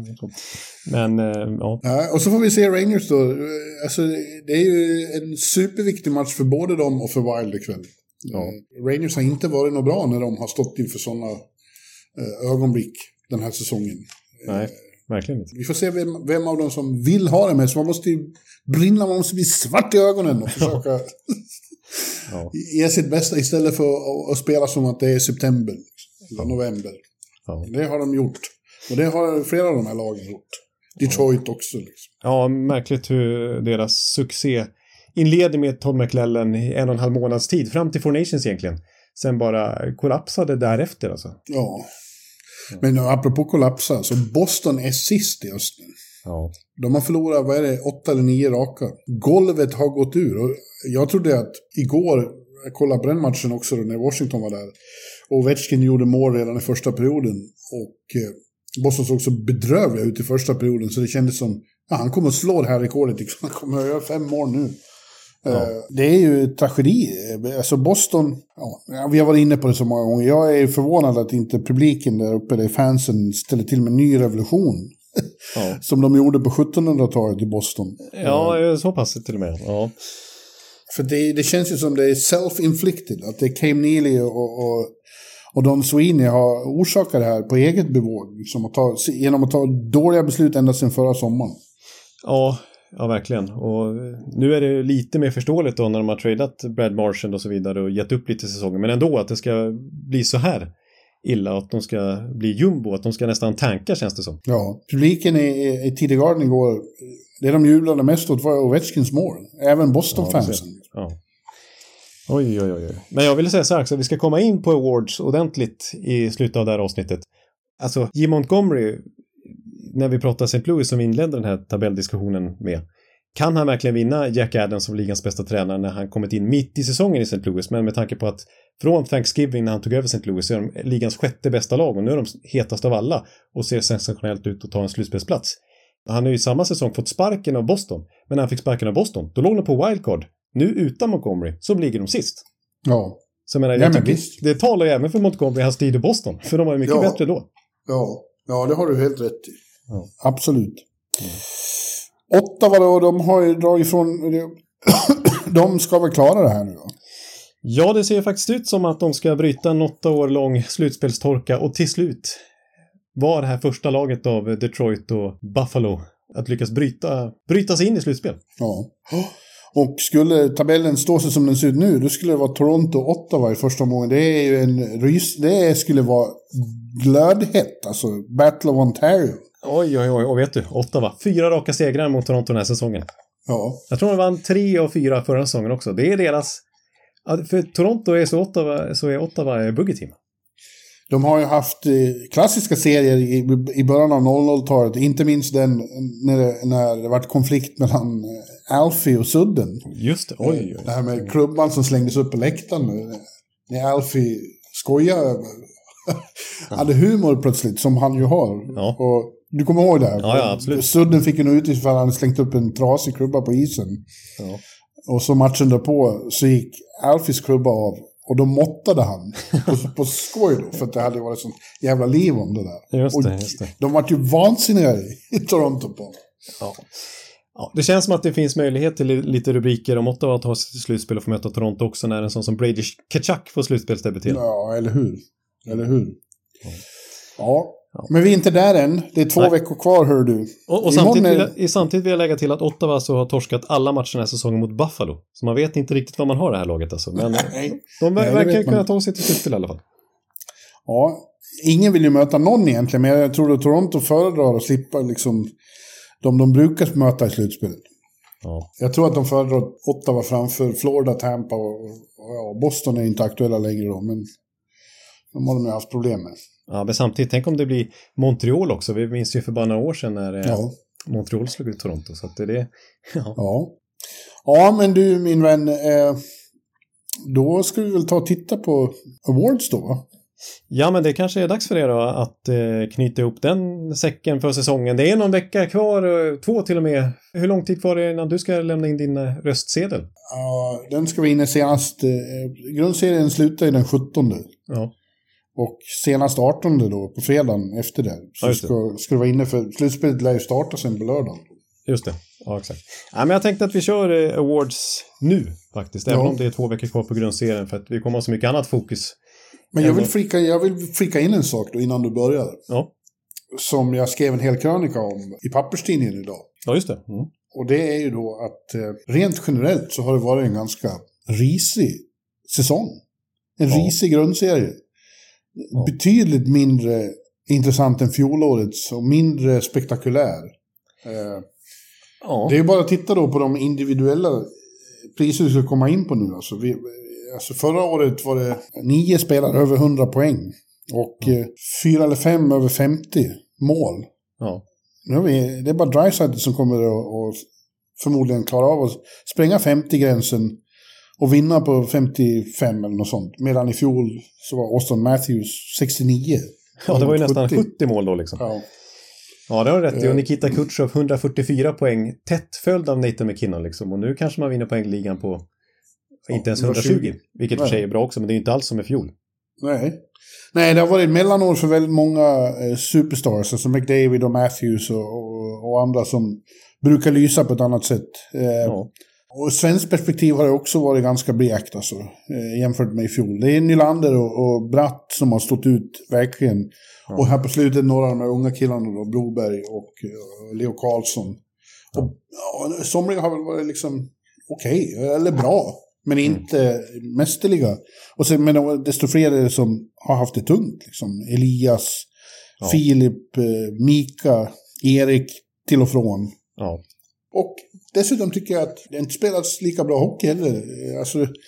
Men, eh, ja. ja. Och så får vi se Rangers då. Alltså, det är ju en superviktig match för både dem och för Wild ikväll. Ja. Rangers har inte varit något bra när de har stått inför sådana eh, ögonblick den här säsongen. Nej, verkligen inte. Vi får se vem, vem av dem som vill ha det med. Så man måste ju brinna, man måste bli svart i ögonen och försöka ja. ge sitt bästa istället för att, att spela som att det är september eller november. Ja. Det har de gjort. Och det har flera av de här lagen gjort. Detroit ja. också. Liksom. Ja, märkligt hur deras succé inleder med Todd McLellan i en och en halv månads tid. Fram till Four Nations egentligen. Sen bara kollapsade därefter alltså. Ja. Men apropå kollapsa, så Boston är sist i östen. Ja. De har förlorat, vad är det, åtta eller nio raka. Golvet har gått ur. Och jag trodde att igår, jag kollade på den matchen också då, när Washington var där. Och Ovechkin gjorde mål redan i första perioden. Och eh, Boston såg så bedrövliga ut i första perioden. Så det kändes som, ja, han kommer att slå det här rekordet. Han kommer att göra fem mål nu. Ja. Det är ju tragedi. Alltså Boston, ja, vi har varit inne på det så många gånger. Jag är förvånad att inte publiken där uppe, där fansen ställer till med en ny revolution. Ja. Som de gjorde på sjuttonhundratalet i Boston. Ja, så pass till och med. Ja. För det, det känns ju som det är self-inflicted. Att det är Cam Neely och, och, och Don Sweeney har orsakat det här på eget bevåg. Liksom att ta, genom att ta dåliga beslut ända sedan förra sommaren. Ja, ja, verkligen. Och nu är det lite mer förståeligt då när de har tradat Brad Marchand och så vidare och gett upp lite säsongen. Men ändå att det ska bli så här illa, att de ska bli jumbo, att de ska nästan tanka, känns det som. Ja, publiken i, i T D Garden igår, det de jublade mest åt var Ovechkins mål. Även Boston-fansen. Ja, ja. Oj, oj, oj. Men jag ville säga så här också, vi ska komma in på awards ordentligt i slutet av det här avsnittet. Alltså, Jim Montgomery, när vi pratar Saint Louis som inledde den här tabelldiskussionen med, kan han verkligen vinna Jack Adams som ligans bästa tränare när han kommit in mitt i säsongen i Saint Louis? Men med tanke på att från Thanksgiving när han tog över Saint Louis så är de ligans sjätte bästa lag och nu är de hetast av alla och ser sensationellt ut att ta en slutspelsplats. Han har ju samma säsong fått sparken av Boston, men när han fick sparken av Boston då låg de på wildcard. Nu utan Montgomery så ligger de sist. Ja. Så jag menar, jag ja, men det talar ju även för Montgomery hans tid i Boston, för de var ju mycket ja. bättre då. Ja. Ja, det har du helt rätt i. Ja. Absolut. Mm. Ottawa då, de har ju dragit ifrån... de ska väl klara det här nu då? Ja, det ser faktiskt ut som att de ska bryta en åtta år lång slutspelstorka och till slut var det här första laget av Detroit och Buffalo att lyckas bryta, bryta sig in i slutspel. Ja. Och skulle tabellen stå sig som den ser ut nu, då skulle det vara Toronto och Ottawa i första omgången. Det är ju en rys... Det skulle vara glödhett, alltså Battle of Ontario. Oj, oj, oj, och vet du, Ottawa, fyra raka segrar mot Toronto den här säsongen. Ja. Jag tror de vann tre och fyra förra säsongen också. Det är deras... För Toronto är så Ottawa, så är Ottawa buggeteam. De har ju haft eh, klassiska serier i, i början av noll noll-talet. Inte minst den när det, när det varit konflikt mellan eh, Alfie och Sudden. Just det, oj, oj. Det här med klubban som slängdes upp på läktaren. När Alfie skojar hade humor plötsligt, som han ju har. Ja. Och du kommer ihåg det här? Ja, ja, absolut. Sudden fick en utvisning för att han hade slängt upp en trasig klubba på isen. Ja. Och så matchen därpå så gick Alfies klubba av. Och då måttade han på, på skoj då, för att det hade varit sånt jävla liv om det där. Just det, just det. Och de var ju vansinniga i Toronto på. Ja. Ja, det känns som att det finns möjlighet till lite rubriker om Ottawa att ta sig till slutspel och få möta Toronto också när en sån som Brady Tkachuk får slutspelsdebutera. Ja, eller hur? Eller hur? Ja. Ja. Ja. Men vi är inte där än. Det är två Nej. veckor kvar, hör du. Och, och samtidigt, är... vill jag, i samtidigt vill jag lägga till att Ottawa så har torskat alla matcher den här säsongen mot Buffalo. Så man vet inte riktigt vad man har det här laget alltså. Men Nej. de Nej, verkar kunna ta sig till slutspel i alla fall. Ja, ingen vill ju möta någon egentligen. Men jag tror att Toronto föredrar att slippa liksom de de brukar möta i slutspelet. Ja. Jag tror att de föredrar Ottawa framför Florida, Tampa och, och ja, Boston är inte aktuella längre då, men de har de ju haft problem med. Ja, men samtidigt, tänk om det blir Montreal också. Vi minns ju för bara några år sedan när ja. Montreal slog ut Toronto. Så att det är det. Ja. Ja. Ja, men du min vän, eh, då ska vi väl ta och titta på awards då, va? Ja, men det kanske är dags för er då att eh, knyta ihop den säcken för säsongen. Det är någon vecka kvar, två till och med. Hur lång tid kvar är det innan du ska lämna in din eh, röstsedel? Ja, den ska vi in i senast. Eh, grundserien slutar ju den sjuttonde. Ja. Och senast artonde då, på fredagen efter det. Så ja, det. Ska, ska du vara inne för slutspelet lär ju starta sen på lördagen. Just det, ja exakt. Ja, men jag tänkte att vi kör eh, awards nu faktiskt. Även ja. om det är två veckor kvar på grundserien. För att vi kommer ha så mycket annat fokus. Men jag vill, flika, jag vill flika in en sak då innan du börjar. Ja. Som jag skrev en hel krönika om i papperstidningen idag. Ja, just det. Mm. Och det är ju då att eh, rent generellt så har det varit en ganska risig säsong. En ja. risig grundserie. Ja. Betydligt mindre intressant än fjolårets och mindre spektakulär. Eh, ja. Det är ju bara att titta då på de individuella priser vi ska komma in på nu. Alltså vi... Alltså förra året var det nio spelare över hundra poäng. Och ja. eh, fyra eller fem över femtio mål. Ja. Nu har vi, det är bara Draisaitl som kommer att och förmodligen klara av att spränga femtio-gränsen och vinna på femtiofem eller något sånt. Medan i fjol så var Auston Matthews sextionio. Ja, det var ju nästan sjuttio mål då liksom. Ja. Ja, det har rätt. Och Nikita Kucherov hundrafyrtiofyra poäng. Tätt följd av Nathan McKinnon liksom. Och nu kanske man vinner poängligan på inte ens hundratjugo. Vilket för sig är bra också, men det är inte alls som i fjol. Nej. Nej, det har varit mellanår för väldigt många eh, superstars. Alltså McDavid och Matthews och, och, och andra som brukar lysa på ett annat sätt. Eh, ja. Och svensk perspektiv har det också varit ganska blekt alltså, eh, jämfört med i fjol. Det är Nylander och, och Bratt som har stått ut verkligen. Ja. Och här på slutet några av de här unga killarna då, Broberg och uh, Leo Karlsson. Ja. Och ja, somliga har väl varit liksom okej, okay, eller bra. Men inte mm. mästerliga. Och sen, men desto fler är det som har haft det tungt. Liksom. Elias, ja. Filip, eh, Mika, Erik till och från. Ja. Och dessutom tycker jag att det inte spelas lika bra hockey heller. Alltså, eh,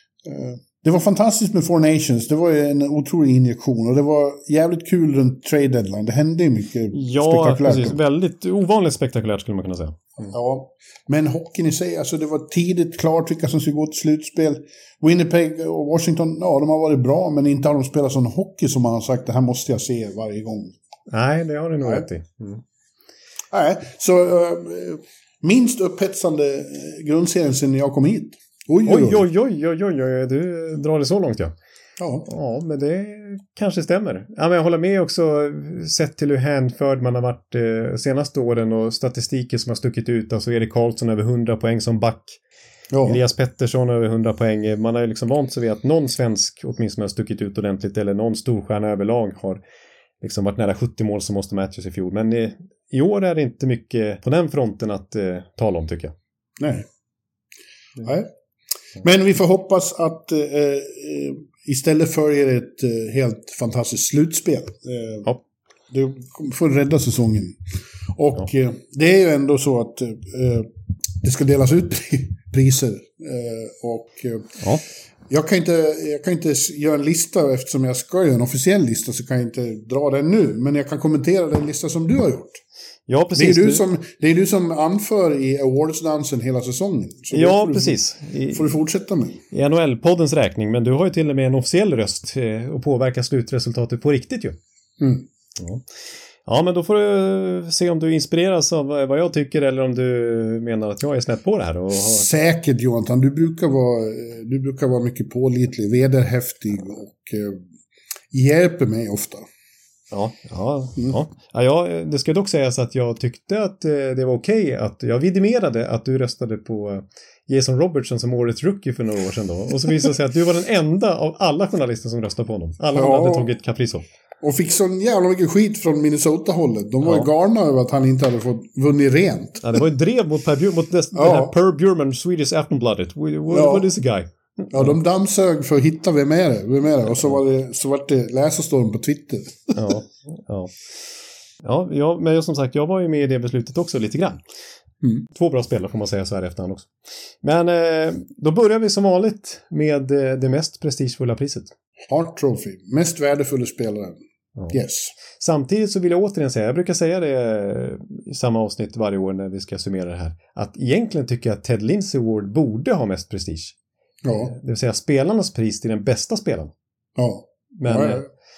det var fantastiskt med Four Nations. Det var en otrolig injektion. Och det var jävligt kul runt trade deadline. Det hände mycket ja, spektakulärt. Ja, precis. Väldigt ovanligt spektakulärt skulle man kunna säga. Mm. Ja, men hockeyn i sig, alltså det var tidigt klart vilka som skulle gå till slutspel. Winnipeg och Washington, ja de har varit bra, men inte har de spelat sån hockey som man har sagt, det här måste jag se varje gång. Nej, det har du nog rätt i. Mm. Nej, så uh, minst upphetsande grundserien sedan jag kom hit. Oj, oj, oj, oj, oj, oj, oj, du drar det så långt, ja. Ja. Ja, men det kanske stämmer. Ja, men jag håller med också, sett till hur hänförd man har varit eh, senaste åren och statistiken som har stuckit ut. Alltså Erik Karlsson över hundra poäng som back. Ja. Elias Pettersson över hundra poäng. Man har ju liksom vant sig vid att någon svensk åtminstone har stuckit ut ordentligt eller någon storstjärna överlag har liksom varit nära sjuttio mål som måste Matthews i fjol. Men eh, i år är det inte mycket på den fronten att eh, tala om, tycker jag. Nej. Nej. Men vi får hoppas att eh, eh, istället följer ett eh, helt fantastiskt slutspel. Eh, ja. Det får rädda säsongen. Och ja. eh, det är ju ändå så att eh, det ska delas ut priser. Eh, och eh, ja. jag, kan inte, jag kan inte göra en lista, eftersom jag ska göra en officiell lista så kan jag inte dra den nu. Men jag kan kommentera den lista som du har gjort. Ja, precis. Det är du som, det är du som anför i awardsdansen hela säsongen. Så ja, får precis. Du, får du fortsätta med. I N H L-poddens räkning, men du har ju till och med en officiell röst och påverkar slutresultatet på riktigt ju. Mm. Ja. ja, men då får du se om du inspireras av vad jag tycker eller om du menar att jag är snett på det här. Och har... Säkert, Jonathan. Du brukar vara, du brukar vara mycket pålitlig, vederhäftig och eh, hjälper mig ofta. Ja, ja, mm. ja. ja jag, det ska dock sägas att jag tyckte att eh, det var okej okay att jag vidimerade att du röstade på Jason Robertson som årets rookie för några år sedan då. Och så visade det sig att du var den enda av alla journalister som röstade på honom. Alla ja. hade tagit Kaprizov. Och fick så jävla mycket skit från Minnesota-hållet. De var ja. ju galna över att han inte hade fått vunnit rent. Ja, det var ett drev mot Per Bjurman, mot det, ja. den här Per Bjurman, Swedish Aftonbladet. What, ja. what is the guy? Ja, de dammsög för att hitta vem är det, vem är det? Och så var det, så var det läsarstorm på Twitter. Ja, ja. Ja, ja, men som sagt, jag var ju med i det beslutet också lite grann. Mm. Två bra spelare får man säga så här efterhand också. Men eh, då börjar vi som vanligt med eh, det mest prestigefulla priset. Hart Trophy. Mest värdefulla spelaren. Ja. Yes. Samtidigt så vill jag återigen säga, jag brukar säga det i samma avsnitt varje år när vi ska summera det här, att egentligen tycker jag att Ted Lindsay Award borde ha mest prestige. Ja. Det vill säga spelarnas pris till den bästa spelaren. Ja. Men, I,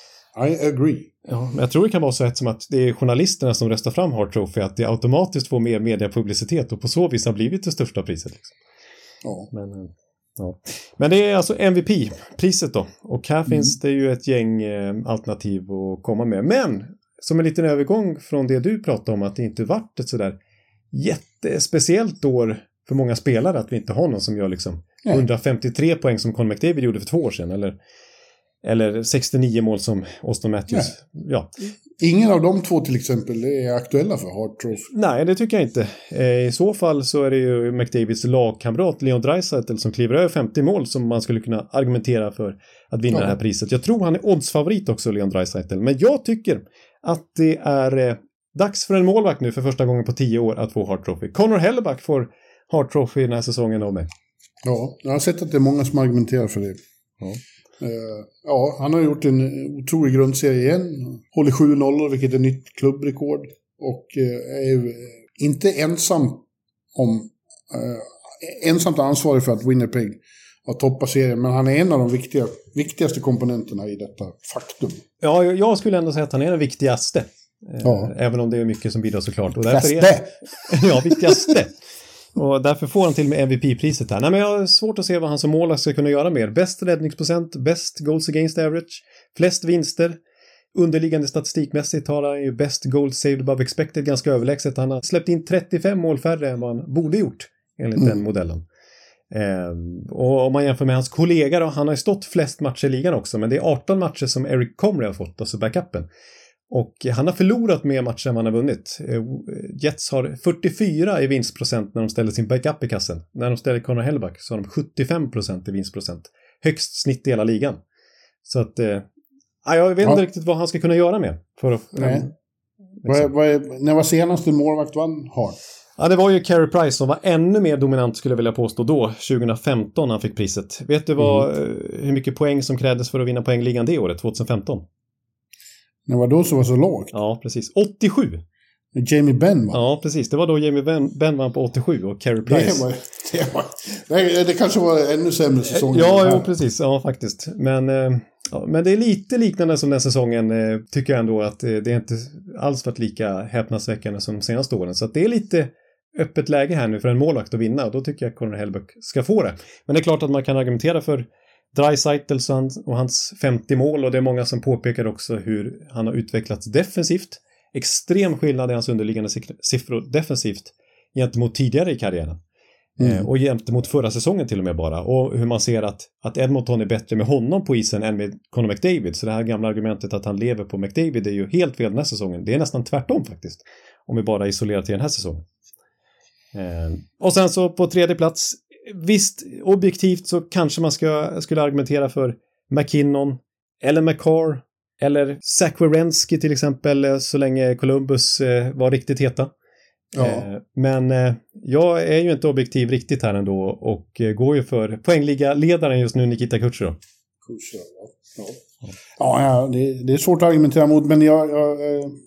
I agree. Ja, men jag tror det kan vara så ett som att det är journalisterna som röstar fram Hart Trophy, att det automatiskt får mer mediapublicitet och på så vis har blivit det största priset. Liksom. Ja. Men, ja. Men det är alltså M V P-priset då. Och här mm. finns det ju ett gäng eh, alternativ att komma med. Men som en liten övergång från det du pratade om, att det inte varit ett sådär jättespeciellt år för många spelare, att vi inte har någon som gör liksom mm. hundrafemtiotre poäng som Conor McDavid gjorde för två år sedan. Eller, eller sextionio mål som Auston Matthews. Mm. Ja. Ingen av de två till exempel är aktuella för Hart Trophy. Nej, det tycker jag inte. I så fall så är det ju McDavids lagkamrat Leon Draisaitl som kliver över femtio mål som man skulle kunna argumentera för att vinna ja. det här priset. Jag tror han är oddsfavorit också, Leon Draisaitl. Men jag tycker att det är eh, dags för en målvakt nu för första gången på tio år att få Hart Trophy. Connor Hellebuyck får Hart Trophy den här säsongen av mig. Ja, jag har sett att det är många som argumenterar för det. Ja. Uh, ja, han har gjort en otrolig grundserie igen. Håller sju noll, vilket är nytt klubbrekord. Och uh, är ju inte ensam om uh, ensamt ansvarig för att Winnipeg har toppat serien. Men han är en av de viktiga, viktigaste komponenterna i detta faktum. Ja, jag skulle ändå säga att han är den viktigaste. Ja. Även om det är mycket som bidrar såklart. Och därför är... ja, viktigaste. Och därför får han till med M V P-priset här. Nej, men jag har svårt att se vad han som målvakt ska kunna göra mer. Bäst räddningsprocent, bäst goals against average, flest vinster. Underliggande statistikmässigt har han ju bäst goals saved above expected, ganska överlägset. Han har släppt in trettiofem mål färre än vad han borde gjort enligt mm. den modellen. Eh, och om man jämför med hans kollega då, han har ju stått flest matcher i ligan också, men det är arton matcher som Eric Comrie har fått, alltså backupen. Och han har förlorat mer matcher än han har vunnit. Jets har fyrtiofyra i vinstprocent när de ställer sin backup i kassen. När de ställer Connor Hellebuyck så har de sjuttiofem procent i vinstprocent. Högst snitt i hela ligan. Så att, eh, jag vet inte ja. riktigt vad han ska kunna göra med. För att, Nej. Um, vad är, vad är, när var senaste målvakt vann Hart? Ja, det var ju Carey Price som var ännu mer dominant skulle jag vilja påstå då, tjugohundrafemton han fick priset. Vet du vad, mm. hur mycket poäng som krävdes för att vinna poängligan det året, tjugohundrafemton? Det var då så var så lågt. Ja, precis. åttiosju. Jamie Benn var. Ja, precis. Det var då Jamie Benn, Benn vann på åttiosju och Carey Price. Det, var, det, var, det, det kanske var ännu sämre säsong. Ja, jo, precis. Ja, faktiskt. Men, ja, men det är lite liknande som den säsongen, tycker jag ändå, att det är inte alls varit lika häpnadsväckande som de senaste åren. Så att det är lite öppet läge här nu för en målvakt att vinna och då tycker jag Connor Hellebuyck ska få det. Men det är klart att man kan argumentera för Draisaitl och hans femtio mål och det är många som påpekar också hur han har utvecklats defensivt. Extrem skillnad i hans underliggande siffror defensivt gentemot tidigare i karriären. Mm. Eh, och gentemot förra säsongen till och med bara. Och hur man ser att, att Edmonton är bättre med honom på isen än med Connor McDavid. Så det här gamla argumentet att han lever på McDavid är ju helt fel den här säsongen. Det är nästan tvärtom faktiskt. Om vi bara isolerar till den här säsongen. Eh, och sen så på tredje plats, visst, objektivt så kanske man ska, skulle argumentera för McKinnon eller McCarr eller Zach Werenski till exempel så länge Columbus eh, var riktigt heta. Ja. Eh, men eh, jag är ju inte objektiv riktigt här ändå och eh, går ju för poängliga ledaren just nu, Nikita Kucherov. Kucherov, ja. Ja, ja, ja det, det är svårt att argumentera mot, men jag... jag eh...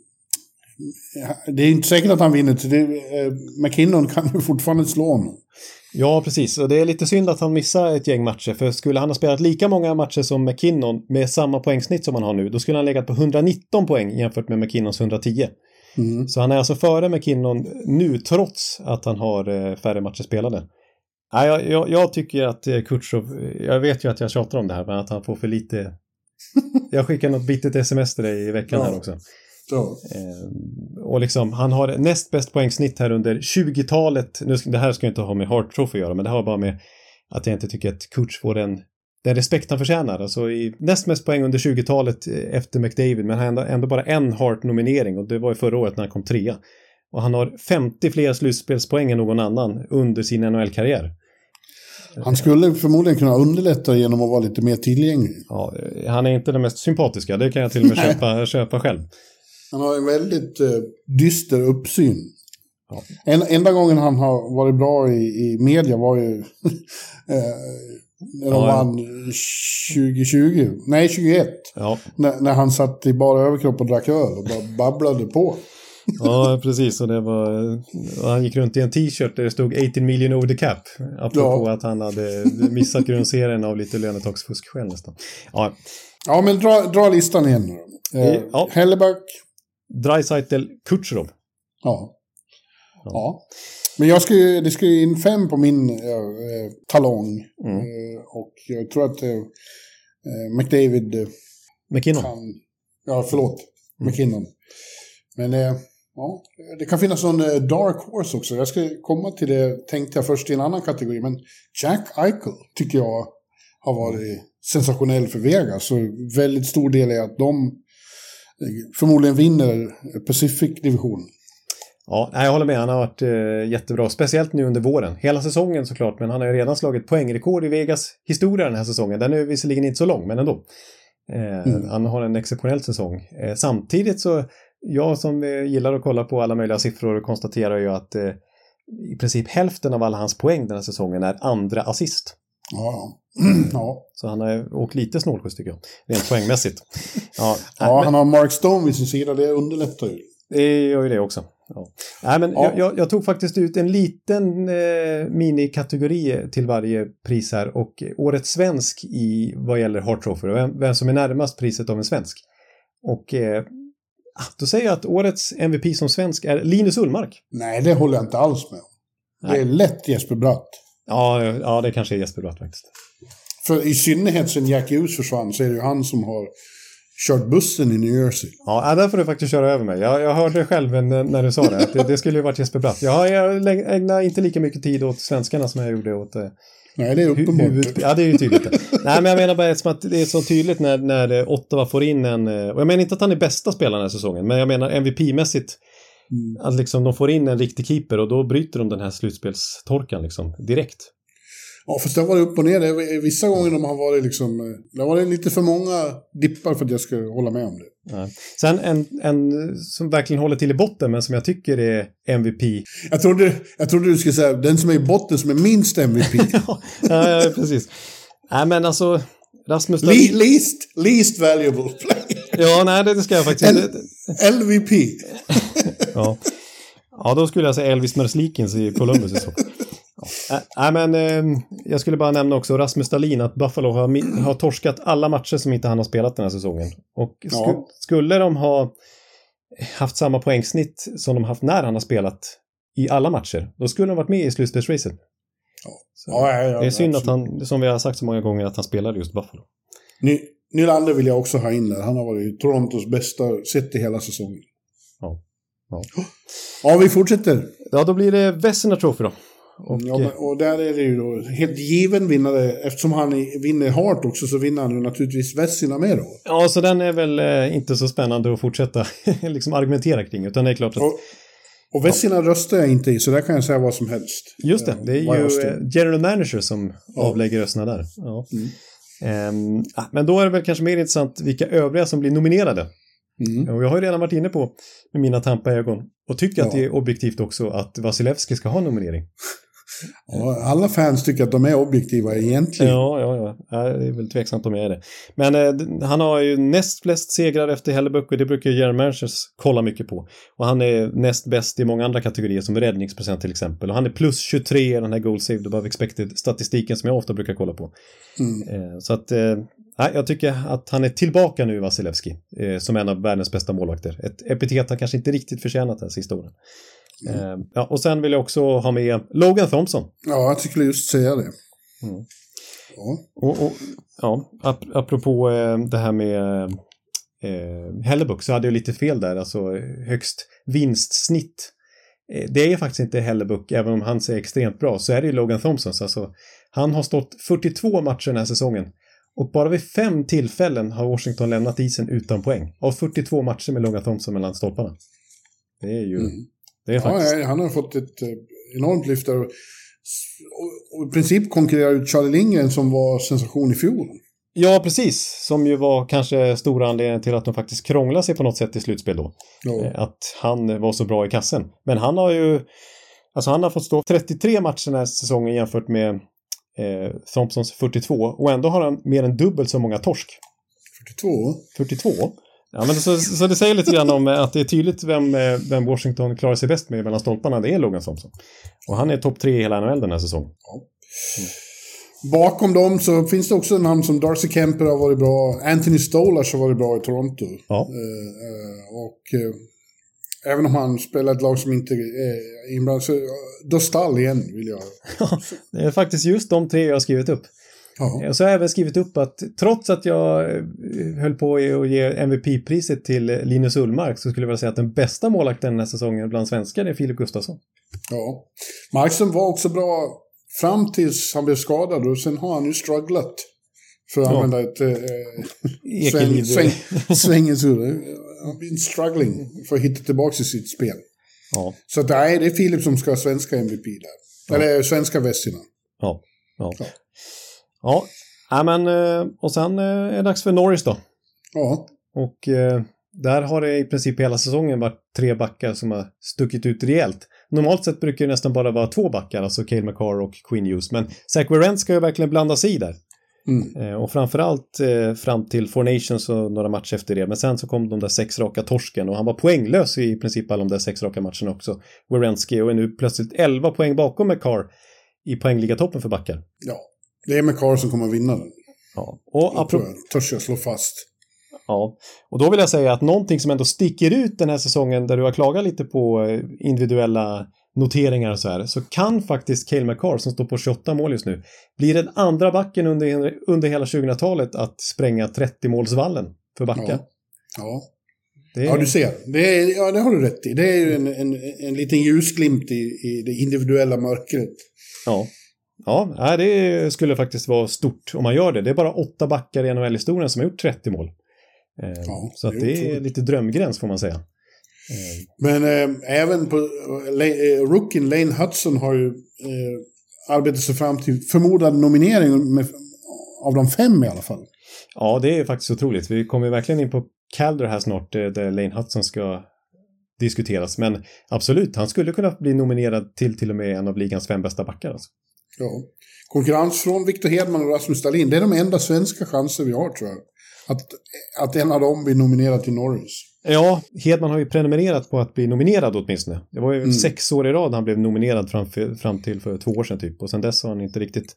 det är inte säkert att han vinner. Det, eh, McKinnon kan ju fortfarande slå honom. Ja, precis. Och det är lite synd att han missar ett gäng matcher. För skulle han ha spelat lika många matcher som McKinnon med samma poängsnitt som han har nu, då skulle han legat på hundranitton poäng jämfört med McKinnons hundratio. Mm. Så han är alltså före McKinnon nu trots att han har färre matcher spelade. Nej, jag, jag, jag tycker att Kucherov, jag vet ju att jag tjatar om det här, men att han får för lite... Jag skickar något bitet sms till dig i veckan ja. här också. Ja. Eh, och liksom, han har näst bäst poängsnitt här under tjugotalet. Nu, det här ska inte ha med Hart Trophy att göra, men det har bara med att jag inte tycker att Kutch får den, den respekt han förtjänar. Alltså i näst mest poäng under tjugotalet efter McDavid, men han har ändå, ändå bara en Hart-nominering och det var ju förra året när han kom trea. Och han har femtio fler slutspelspoäng än någon annan under sin N H L-karriär. Han skulle förmodligen kunna underlätta genom att vara lite mer tillgänglig. Ja, han är inte den mest sympatiska, det kan jag till och med köpa, köpa själv. Han har en väldigt eh, dyster uppsyn. Ja. En, enda gången han har varit bra i, i media var ju eh, när de ja, vann tjugo tjugo. Nej, tjugoett. Ja. När, när han satt i bara överkropp och drack öl och bara babblade på. Ja, precis. Och det var, och han gick runt i en t-shirt där det stod arton million over the cap. Apropå ja. att han hade missat grundserien av lite lönetaksfusk själv nästan. Ja, ja men dra, dra listan igen nu. Eh, ja. Hellebuck. Dreisaitl, Kutjerov. Ja. Ja. ja. Men jag skulle, det skulle in fem på min eh, talong. Mm. Eh, och jag tror att eh, McDavid eh, McKinnon. Kan, ja, förlåt. Mm. McKinnon. Men eh, ja, det kan finnas någon eh, dark horse också. Jag ska komma till det, tänkte jag först i en annan kategori. Men Jack Eichel tycker jag har varit sensationell för Vegas. Så väldigt stor del är att de förmodligen vinner Pacific-divisionen. Ja, jag håller med. Han har varit eh, jättebra. Speciellt nu under våren. Hela säsongen såklart. Men han har ju redan slagit poängrekord i Vegas historia den här säsongen. Den är visserligen inte så lång, men ändå. Eh, mm. Han har en exceptionell säsong. Eh, samtidigt så, jag som eh, gillar att kolla på alla möjliga siffror konstaterar ju att eh, i princip hälften av alla hans poäng den här säsongen är andra assist. Ja, ja. Så han har åkt lite snålskjuts tycker jag. Rent poängmässigt. Ja, ja men, han har Mark Stone vid sin sida. Det underlättar ju. Det gör ju det också. Ja. Nej, men ja. jag, jag tog faktiskt ut en liten eh, minikategori till varje pris här. Och årets svensk i vad gäller Hart Trophy. Vem, vem som är närmast priset av en svensk. Och eh, då säger jag att årets M V P som svensk är Linus Ullmark. Nej, det håller jag inte alls med om. Det är Nej. lätt Jesper Bratt. Ja, ja, det kanske är Jesper Bratt faktiskt. För i synnerhet sen Jack Hughes försvann så är det ju han som har kört bussen i New Jersey. Ja, där får du faktiskt köra över mig. Jag, jag hörde själv när du sa det, att det, det skulle ju varit Jesper Bratt. Jag, jag ägnar inte lika mycket tid åt svenskarna som jag gjorde åt... Nej, det är uppenbart. Huvud, ja, det är ju tydligt. Nej, men jag menar bara som att det är så tydligt när, när Ottawa får in en... Och jag menar inte att han är bästa spelaren den här säsongen, men jag menar M V P-mässigt mm. att liksom de får in en riktig keeper och då bryter de den här slutspelstorkan liksom direkt. Ja, fast det har varit upp och ner. Det är, vissa gånger de har varit liksom... Det har varit lite för många dippar för att jag ska hålla med om det. Ja. Sen en, en som verkligen håller till i botten, men som jag tycker är M V P. Jag trodde, jag trodde du skulle säga den som är i botten som är minst M V P. ja, ja, precis. Nej, men alltså... Rasmus Le- least, least valuable player. Ja, nej, det ska jag faktiskt... L- L V P. ja. ja, då skulle jag säga Elvis Merzlikins i Columbus i så. Nej, äh, men eh, jag skulle bara nämna också Rasmus Dahlin att Buffalo har, har torskat alla matcher som inte han har spelat den här säsongen. Och sk- ja. skulle de ha haft samma poängsnitt som de haft när han har spelat i alla matcher, då skulle de varit med i slutspelsracet. Ja. Ja, ja, ja, det är synd absolut. att han, som vi har sagt så många gånger, att han spelade just Buffalo. Ny, Nylander vill jag också ha in där. Han har varit Torontos bästa sett i hela säsongen. Ja. Ja, ja vi fortsätter. Ja, då blir det Vezina Trophy då. Och, ja, men, och där är det ju då helt given vinnare. Eftersom han vinner Hart också så vinner han ju naturligtvis Vezina med då. Ja, så den är väl eh, inte så spännande att fortsätta liksom argumentera kring. Utan det är klart att... Och, och Vezina ja. röstar jag inte i, så där kan jag säga vad som helst. Just det, det är ju eh, general manager som ja. avlägger rösterna där. Ja. Mm. Um, men då är det väl kanske mer intressant vilka övriga som blir nominerade. Mm. Och jag har ju redan varit inne på med mina tampa-ögon och tycker ja. att det är objektivt också att Vasilevski ska ha nominering. Ja, alla fans tycker att de är objektiva egentligen. Ja, ja, ja. Det är väl tveksamt om jag är det. Men eh, han har ju näst flest segrar efter Hellebuck och det brukar ju general managers kolla mycket på. Och han är näst bäst i många andra kategorier som räddningsprocent till exempel. Och han är plus tjugotre i den här goal saved above expected statistiken som jag ofta brukar kolla på. Mm. Eh, så att eh, jag tycker att han är tillbaka nu, Vasilevski, eh, som en av världens bästa målvakter. Ett epitet han kanske inte riktigt förtjänat den sista åren. Mm. Uh, ja, och sen vill jag också ha med Logan Thompson. Ja, jag skulle just säga det. Mm. Ja. Och, och, ja, ap apropå uh, det här med uh, Hellebuck så hade jag lite fel där. Alltså högst vinstsnitt. Uh, det är faktiskt inte Hellebuck, även om han ser extremt bra. Så är det ju Logan Thompson. Alltså, han har stått fyrtiotvå matcher den här säsongen. Och bara vid fem tillfällen har Washington lämnat isen utan poäng. Av fyrtiotvå matcher med Logan Thompson mellan stolparna. Det är ju... Mm. Det är faktiskt... Ja, han har fått ett enormt lyft där. Och i princip konkurrerar ut Charlie Lindgren som var sensation i fjol. Ja, precis. Som ju var kanske stora anledningen till att de faktiskt krånglade sig på något sätt i slutspel då. Ja. Att han var så bra i kassen. Men han har ju... Alltså han har fått stå trettiotre matcher den här säsongen jämfört med eh, Thompsons fyrtiotvå. Och ändå har han mer än dubbelt så många torsk. fyrtiotvå? fyrtiotvå? Ja, men så, så det säger lite grann om att det är tydligt vem, vem Washington klarar sig bäst med mellan stolparna. Det är Logan Thompson. Och han är topp tre i hela N H L den här säsongen. Ja. Mm. Bakom dem så finns det också en namn som Darcy Kemper har varit bra. Anthony Stolarz har varit bra i Toronto. Ja. Uh, och uh, även om han spelar ett lag som inte är inblandad så då stall igen vill jag. Ja, det är faktiskt just de tre jag har skrivit upp. Ja. Och så har jag även skrivit upp att trots att jag höll på att ge M V P-priset till Linus Ullmark så skulle jag vilja säga att den bästa målakten den här säsongen bland svenskar är Filip Gustafsson. Ja. Markström var också bra fram tills han blev skadad och sen har han ju strugglat för att ja. använda ett äh, sväng, sväng, svängesur. Han har been struggling för att hitta tillbaka i sitt spel. Ja. Så det är, det är Filip som ska ha svenska M V P där. Ja. Eller svenska västarna. Ja, ja. ja. Ja, ja men, och sen är det dags för Norris då. Ja. Och eh, där har det i princip hela säsongen varit tre backar som har stuckit ut rejält. Normalt sett brukar det nästan bara vara två backar, alltså Cale Makar och Quinn Hughes. Men Zach Werenski ska ju verkligen blanda sig i där. Mm. Eh, och framförallt eh, fram till Four Nations och några matcher efter det. Men sen så kom de där sex raka torsken och han var poänglös i princip alla de där sex raka matcherna också. Werenski och är nu plötsligt elva poäng bakom Makar i poängliga-toppen för backar. Ja. Det är Makar som kommer att vinna den. Ja, och apropå... törs jag slå fast. Ja, och då vill jag säga att någonting som ändå sticker ut den här säsongen där du har klagat lite på individuella noteringar och så här, så kan faktiskt Cale Makar som står på tjugoåtta mål just nu bli den andra backen under, under hela tjugohundratalet att spränga trettio-målsvallen för backar. Ja, ja. Det är... ja du ser. Det, är, ja, det har du rätt i. Det är ju en, en, en liten ljusglimt i, i det individuella mörkret. Ja. Ja, det skulle faktiskt vara stort om man gör det. Det är bara åtta backar i N H L-historien som har gjort trettio mål. Ja, så att det är, det är lite drömgräns får man säga. Men eh, även på eh, rookien Lane Hudson har ju eh, arbetat sig fram till förmodad nominering med, av de fem i alla fall. Ja, det är faktiskt otroligt. Vi kommer verkligen in på Calder här snart där Lane Hudson ska diskuteras. Men absolut, han skulle kunna bli nominerad till till och med en av ligans fem bästa backar alltså. Ja. Konkurrens från Victor Hedman och Rasmus Dahlin. Det är de enda svenska chanser vi har tror jag. Att, att en av dem blir nominerad till Norris. Ja, Hedman har ju prenumererat på att bli nominerad åtminstone. Det var ju mm. sex år i rad han blev nominerad fram, för, fram till för två år sedan typ. Och sen dess har han inte riktigt...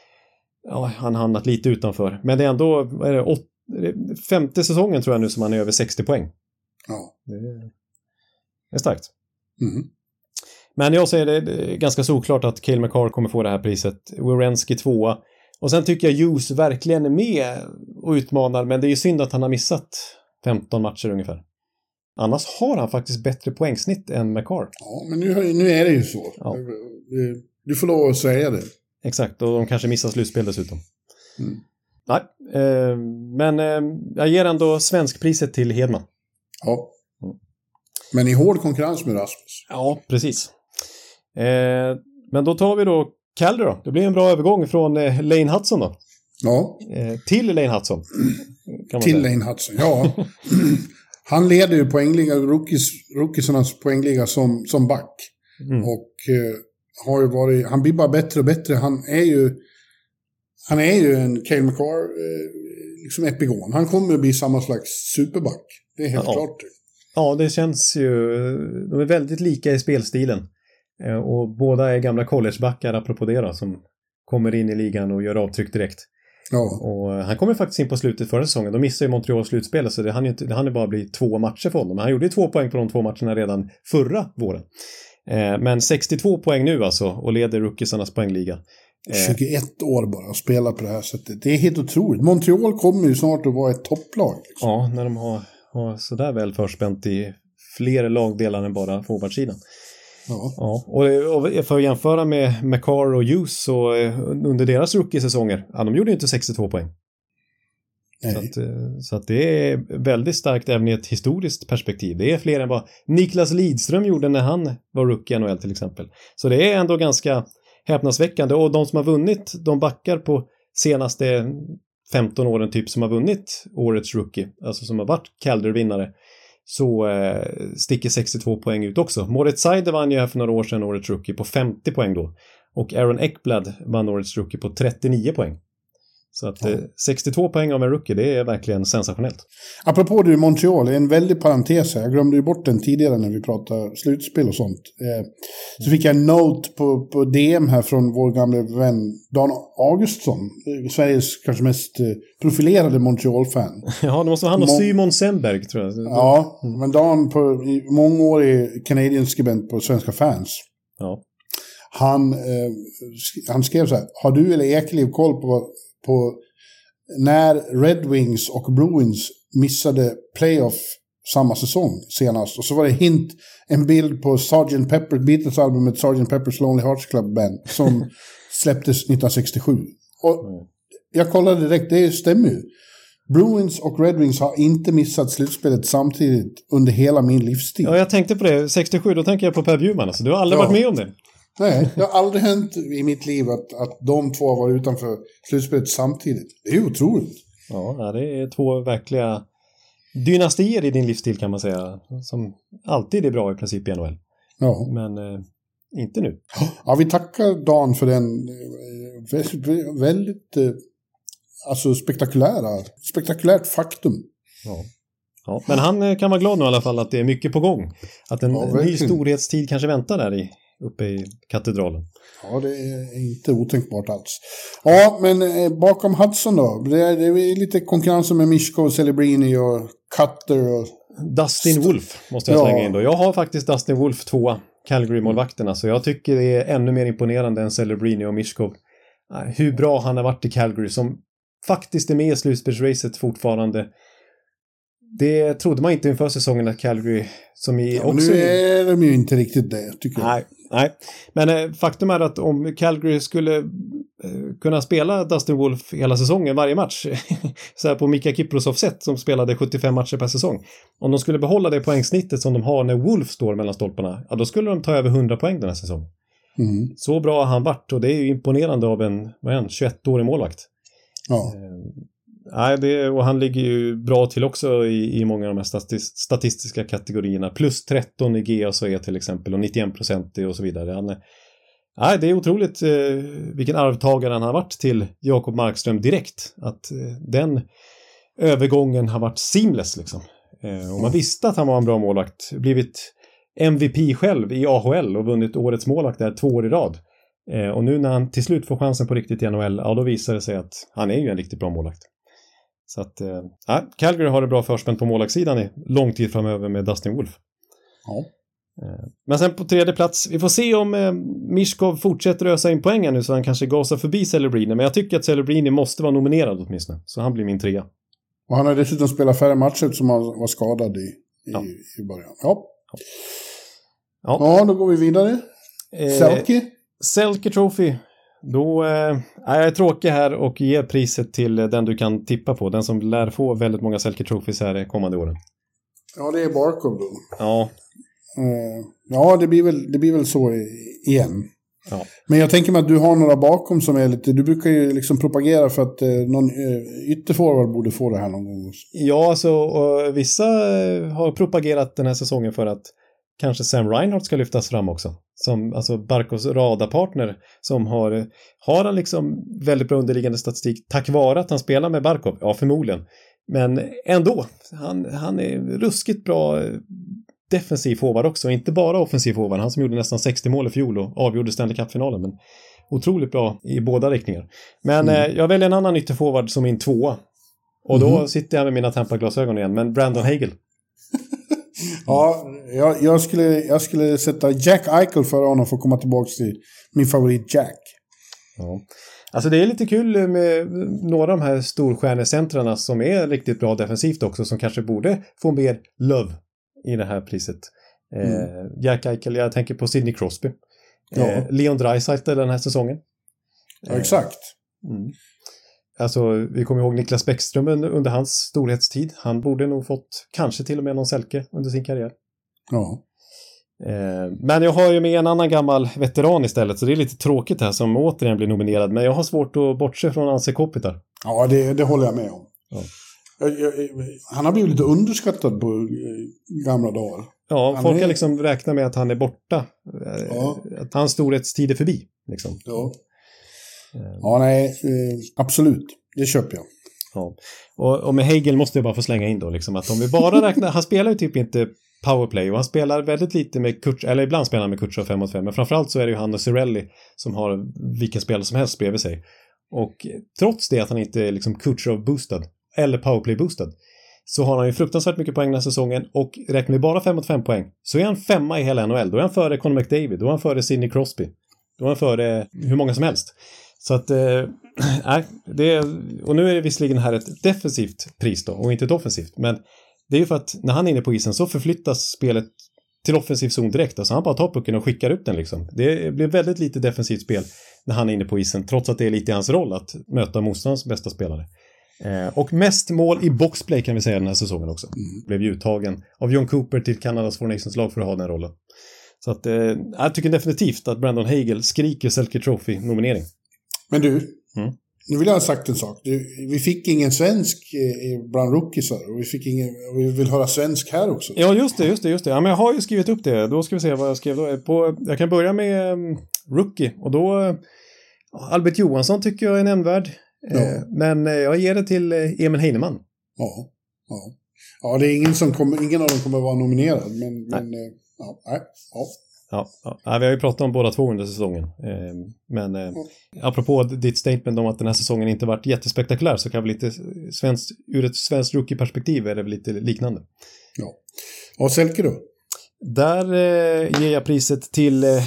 Ja, han hamnat lite utanför. Men det är ändå är det åt, femte säsongen tror jag nu som han är över sextio poäng. Ja. Det är, det är starkt. Mm. Men jag säger det, det är ganska såklart att Cale Makar kommer få det här priset. Werenski tvåa. Och sen tycker jag Hughes verkligen är med och utmanar. Men det är ju synd att han har missat femton matcher ungefär. Annars har han faktiskt bättre poängsnitt än Makar. Ja, men nu, nu är det ju så. Ja. Du, du får lov att säga det. Exakt, och de kanske missar slutspel dessutom. Mm. Nej, eh, men eh, jag ger ändå svenskpriset till Hedman. Ja. Mm. Men i hård konkurrens med Rasmus. Ja, precis. Eh, men då tar vi då Calder då. Det blir en bra övergång från eh, Lane Hudson då. Ja. Eh, till Lane Hudson. Kan man till säga. Lane Hudson, ja. Han leder ju poängliga, rookies, rookiesarnas poängliga som, som back. Mm. Och eh, har ju varit, han blir bara bättre och bättre. Han är ju, han är ju en Cale Makar eh, liksom epigon. Han kommer att bli samma slags superback. Det är helt ja. klart. Ja, det känns ju, de är väldigt lika i spelstilen. Eh, och båda är gamla collegebackar apropå det då, som kommer in i ligan och gör avtryck direkt. Ja. Och han kommer faktiskt in på slutet förra säsongen. De missade ju Montreal slutspelet så det hann ju inte, det hann ju bara bli två matcher för honom. Han gjorde ju två poäng på de två matcherna redan förra våren. Eh, men sextiotvå poäng nu alltså och leder rookiesarnas poängliga. Eh. tjugoett år bara att spela på det här sättet. Det är helt otroligt. Montreal kommer ju snart att vara ett topplag. Liksom. Ja, när de har, har sådär väl förspänt i fler lagdelar än bara forwardsidan. Ja. Ja, och, och för att jämföra med Makar och Hughes så under deras rookie-säsonger, ja, de gjorde ju inte sextiotvå poäng. Så att, så att det är väldigt starkt även i ett historiskt perspektiv. Det är fler än vad Niklas Lidström gjorde när han var rookie i N H L till exempel. Så det är ändå ganska häpnadsväckande. Och de som har vunnit, de backar på senaste femton åren typ som har vunnit årets rookie, alltså som har varit Calder-vinnare, så eh, sticker sextiotvå poäng ut också. Moritz Seider vann ju här för några år sedan årets rookie på femtio poäng då. Och Aaron Ekblad vann årets rookie på trettionio poäng. Så att eh, sextiotvå poäng av en rookie, det är verkligen sensationellt. Apropå du Montreal, en väldig parentes här. Jag glömde ju bort den tidigare när vi pratade slutspel och sånt. Eh, så fick jag en note på, på D M här från vår gamla vän Dan Augustsson. Eh, Sveriges kanske mest eh, profilerade Montreal-fan. Ja, det måste vara han och Mon- Simon Semberg, tror jag. Ja, men Dan på mångårig Canadian skribent på Svenska fans. Ja. Han, eh, sk- han skrev så här: har du eller Ekeliv koll på, på när Red Wings och Bruins missade playoff samma säsong senast? Och så var det hint, en bild på sergeant Pepper, Beatles-albumet sergeant Pepper's Lonely Hearts Club Band som släpptes nittonhundrasextiosju. Och Mm. jag kollade direkt, det stämmer ju. Bruins och Red Wings har inte missat slutspelet samtidigt under hela min livstid. Ja, jag tänkte på det. sextiosju, då tänker jag på Per Bjurman. Alltså, du har aldrig Ja. varit med om det. Nej, det har aldrig hänt i mitt liv att, att de två har varit utanför slutspelet samtidigt. Det är ju otroligt. Ja, det är två verkliga dynastier i din livsstil, kan man säga. Som alltid är bra i princip i N H L. Ja, Men eh, inte nu. ja vi tackar Dan för den eh, vä- väldigt eh, alltså spektakulära, spektakulärt faktum. Ja. Ja, men han eh, kan vara glad nu i alla fall att det är mycket på gång. Att en Ja, ny verkligen. storhetstid kanske väntar där i, uppe i katedralen. Ja, det är inte otänkbart alls. Ja, men eh, bakom Hudson då? Det är, det är lite konkurrens med Michko, Celebrini och Cutter. Och... Dustin Wolf måste jag Ja. slänga in då. Jag har faktiskt Dustin Wolf tvåa, Calgary-målvakterna, så jag tycker det är ännu mer imponerande än Celebrini och Michkov. Nej, hur bra han har varit i Calgary, som faktiskt är med i slutspelsracet fortfarande. Det trodde man inte inför säsongen att Calgary, som i Ja, också... nu är de ju inte riktigt det, tycker jag. Nej, nej. Men eh, faktum är att om Calgary skulle eh, kunna spela Dustin Wolf hela säsongen, varje match, så här på Mika Kiprosov-sätt som spelade sjuttiofem matcher per säsong, om de skulle behålla det poängsnittet som de har när Wolf står mellan stolparna, ja, då skulle de ta över hundra poäng den här säsongen. Mm. Så bra har han varit, och det är ju imponerande av en, vad är han, tjugoett-årig målvakt. Ja. Nej, det, och han ligger ju bra till också i, i många av de här statis, statistiska kategorierna. Plus tretton i G och så är till exempel, och nittioen procent och så vidare. Han är, nej, det är otroligt eh, vilken arvtagare han har varit till Jakob Markström direkt. Att eh, den övergången har varit seamless liksom. Eh, och man visste att han var en bra målvakt. Blivit M V P själv i A H L och vunnit årets målvakt där två år i rad. Eh, och nu när han till slut får chansen på riktigt i N H L, ja, då visar det sig att han är ju en riktigt bra målvakt. Så att, eh, ja, Calgary har det bra förspänt på målvaktssidan i lång tid framöver med Dustin Wolf. Ja. Eh, men sen på tredje plats, vi får se om eh, Michkov fortsätter ösa in poängen nu så han kanske gasar förbi Celebrini, men jag tycker att Celebrini måste vara nominerad åtminstone, så han blir min trea. Och han har dessutom spelat färre matcher som han var skadad i, i, Ja. i början. Ja. Ja. Ja, då går vi vidare. Eh, Selke. Selke Trophy. Då eh, är jag tråkig här och ger priset till den du kan tippa på. Den som lär få väldigt många Selke Trophies här de kommande åren. Ja, det är Barkov då. Ja, Eh, ja, det blir väl, det blir väl så i- igen. ja. Men jag tänker mig att du har några bakom som är lite... Du brukar ju liksom propagera för att eh, någon eh, ytterforward borde få det här någon gång. Ja, alltså, och vissa eh, har propagerat den här säsongen för att kanske Sam Reinhart ska lyftas fram också. Som alltså Barkovs radarpartner som har, har han liksom väldigt bra underliggande statistik tack vare att han spelar med Barkov. Ja, förmodligen. Men ändå, han, han är ruskigt bra defensiv forward också, inte bara offensiv forward. Han som gjorde nästan sextio mål i fjol och avgjorde Stanley Cup-finalen, men otroligt bra i båda riktningar. Men Mm. eh, jag väljer en annan ytterforward som min tvåa. Och då Mhm. sitter jag med mina Tampa-glasögon igen, men Brandon Hagel. Ja, jag, jag, skulle, jag skulle sätta Jack Eichel för honom för att komma tillbaka till min favorit Jack. Ja. Alltså det är lite kul med några av de här storstjärnecentrarna som är riktigt bra defensivt också, som kanske borde få mer love i det här priset. Mm. Eh, Jack Eichel, jag tänker på Sidney Crosby. Ja. Eh, Leon Draisaitl den här säsongen. Ja, exakt. Mm. Alltså, vi kommer ihåg Niklas Bäckström under, under hans storhetstid. Han borde nog fått kanske till och med någon Selke under sin karriär. Ja. Eh, men jag har ju med en annan gammal veteran istället, så det är lite tråkigt här som återigen blir nominerad. Men jag har svårt att bortse från Anse Kopitar. Ja, det, det håller jag med om. Ja. Jag, jag, han har blivit lite underskattad på eh, gamla dagar. Ja, han folk är... kan liksom räkna med att han är borta. Ja. Att hans storhetstid är förbi. Liksom. Ja. Ja, nej, eh, absolut. Det köper jag. Ja. Och, och med Hagel måste jag bara få slänga in då. Liksom, att om vi bara räknar... han spelar ju typ inte powerplay och han spelar väldigt lite med Kutch, eller ibland spelar han med Kutch och fem mot fem, men framförallt så är det ju han och Cirelli som har vilken spelare som helst bredvid sig. Och trots det att han inte är liksom Kutch-boostad eller powerplay-boostad så har han ju fruktansvärt mycket poäng den här säsongen och räknar vi bara fem mot fem poäng så är han femma i hela N H L. Då är han före Conor McDavid, då är han före Sidney Crosby, då är han före hur många som helst. Så att, eh, nej, det är, och nu är det visserligen här ett defensivt pris då och inte ett offensivt, men det är ju för att när han är inne på isen så förflyttas spelet till offensiv zon direkt. Alltså han bara tar pucken och skickar ut den liksom. Det blir väldigt lite defensivt spel när han är inne på isen, trots att det är lite i hans roll att möta motståndarens bästa spelare. Eh, och mest mål i boxplay kan vi säga den här säsongen också. Mm. Blev ju uttagen av John Cooper till Kanadas Four Nations lag för att ha den rollen. Så att, eh, jag tycker definitivt att Brandon Hagel skriker Selke Trophy-nominering. Men du, mm. nu vill jag ha sagt en sak. Du, vi fick ingen svensk eh, bland rookiesar och vi fick ingen, och vi vill höra svensk här också. Ja, just det, just det, just det. Ja, men jag har ju skrivit upp det. Då ska vi se vad jag skrev då. På, jag kan börja med um, rookie och då uh, Albert Johansson tycker jag är nämnvärd. Ja. Eh, men eh, jag ger det till eh, Emil Heinemann. Ja, ja. Ja, det är ingen som kommer, ingen av dem kommer vara nominerad, men, men eh, ja, nej, ja. Ja, ja, vi har ju pratat om båda två under säsongen. Eh, men eh, mm. apropå ditt statement om att den här säsongen inte varit jättespektakulär så kan vi lite svenskt, ur ett svenskt rookie-perspektiv är det väl lite liknande. Ja. Och Selke då? Där eh, ger jag priset till eh,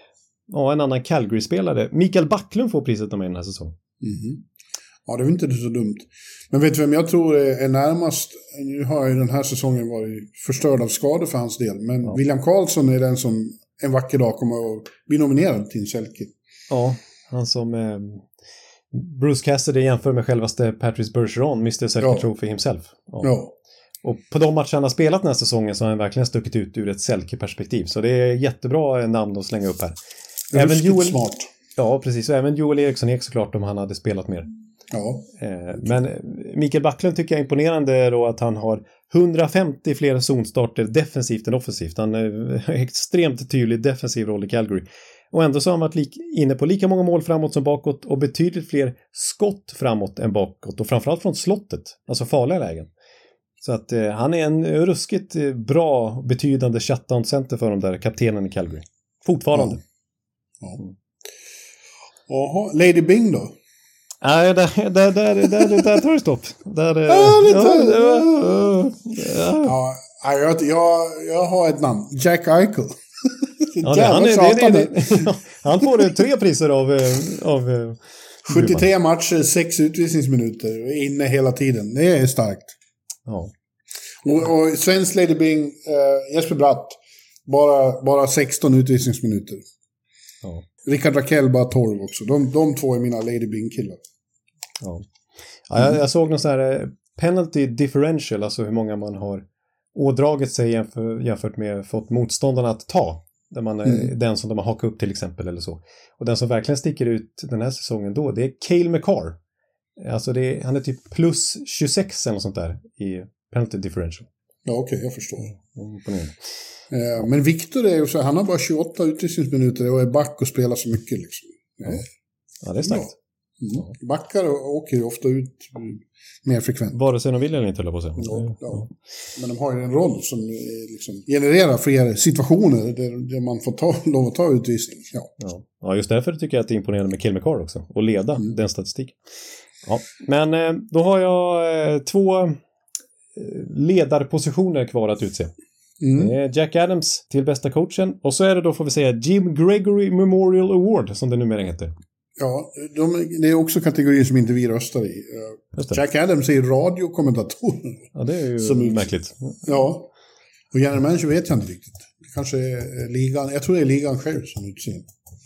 ja, en annan Calgary-spelare. Mikael Backlund får priset av mig den här säsongen. Mm-hmm. Ja, det är inte så dumt. Men vet du vem jag tror är närmast? Nu har ju den här säsongen varit förstörd av skador för hans del. Men ja. William Karlsson är den som en vacker dag kommer att bli nominerad till Selke. Ja, han som eh, Bruce Cassidy jämför med självaste Patrice Bergeron, mister Selke ja. Trophy himself. Ja. ja. Och på de matcher han har spelat den här säsongen så har han verkligen stuckit ut ur ett Selke-perspektiv. Så det är jättebra namn att slänga upp här. Även Joel... smart. Ja, precis. Och även Joel Eriksson Ek såklart om han hade spelat mer. Ja. Men Mikael Backlund tycker jag är imponerande då att han har hundrafemtio fler zonstarter defensivt än offensivt. Han har extremt tydlig defensiv roll i Calgary. Och ändå så har han varit lik, inne på lika många mål framåt som bakåt och betydligt fler skott framåt än bakåt. Och framförallt från slottet, alltså farliga lägen. Så att eh, han är en ruskigt bra, betydande shutdown-center för de där kaptenen i Calgary. Fortfarande. Ja. Ja. Jaha, Lady Bing då? Nej, där, där, där, där, där tar det stopp. Där, ja, det tar det. Ja, ja. Ja, jag, jag, jag har ett namn. Jack Eichel. Ja, det, han, är, det, det, det, han får tre priser av... av sjuttiotre matcher, sex utvisningsminuter. Och inne hela tiden. Det är starkt. Ja. Och, och svensk Lady Bing, eh, Jesper Bratt. Bara, bara sexton utvisningsminuter. Ja. Rickard Rakell bara tolv också. De, de två är mina Lady Bing-killar. Ja. Ja, jag, jag såg någon sån här penalty differential, alltså hur många man har ådragit sig jämför, jämfört med fått motståndarna att ta. Där man, mm. Den som de har hakat upp till exempel eller så. Och den som verkligen sticker ut den här säsongen då, det är Cale Makar. Alltså det är, han är typ plus tjugosex eller något sånt där i penalty differential. Ja, okej, okay, jag förstår. Imponerande. Eh, men Victor är ju så, han har bara tjugoåtta utvisningsminuter och är back och spelar så mycket liksom. Eh, ja, det är starkt. Ja. Mm. Backar åker ju ofta ut mer frekvent. Vare sig de vill eller inte, eller på sig. Ja, ja. Men de har ju en roll som liksom genererar fler situationer där, där man får ta, lov att ta utvisning. Ja. Ja. Ja, just därför tycker jag att det är imponerande med Cale Makar också. Och leda mm. den statistiken. Ja, men då har jag två ledarpositioner kvar att utse. Mm. Det är Jack Adams till bästa coachen. Och så är det då, får vi säga, Jim Gregory Memorial Award, som det numera heter. Ja, de, det är också kategorier som inte vi röstar i. Jack Adams är radiokommentator. Ja, det är ju som märkligt. Ja, och general manager vet jag inte riktigt. Det kanske är ligan, jag tror det är ligan själv som utser.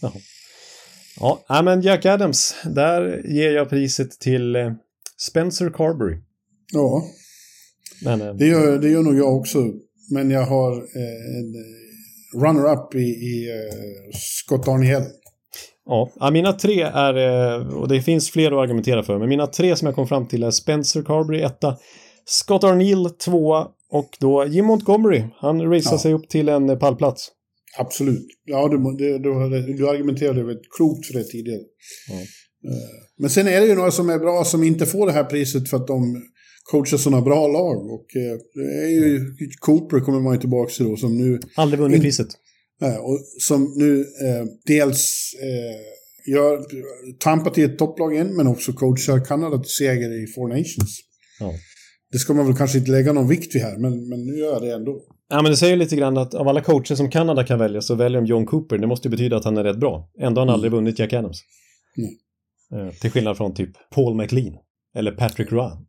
Ja. Ja, men Jack Adams, där ger jag priset till Spencer Carberry. Ja, men, det, gör, det gör nog jag också. Men jag har eh, en runner-up i, i uh, Scott Arniel. Ja, mina tre är, och det finns fler att argumentera för, men mina tre som jag kom fram till är Spencer Carberry etta, Scott Arniel tvåa och då Jim Montgomery. Han racear ja. sig upp till en pallplats. Absolut. Ja, du, du, du, du argumenterade väldigt klokt för det tidigare. Ja. Men sen är det ju några som är bra som inte får det här priset för att de coachar sådana bra lag. Och det är ju Cooper kommer man ju tillbaka till då som nu... Aldrig vunnit in, priset. Och som nu eh, dels eh, gör Tampa till ett topplag igen, men också coachar Kanada till seger i Four Nations. Ja. Det ska man väl kanske inte lägga någon vikt vid här, men, men nu gör det ändå. Ja, men det säger lite grann att av alla coacher som Kanada kan välja så väljer de John Cooper. Det måste ju betyda att han är rätt bra. Ändå har han mm. aldrig vunnit Jack Adams. Mm. Eh, till skillnad från typ Paul McLean eller Patrick Roy. Mm.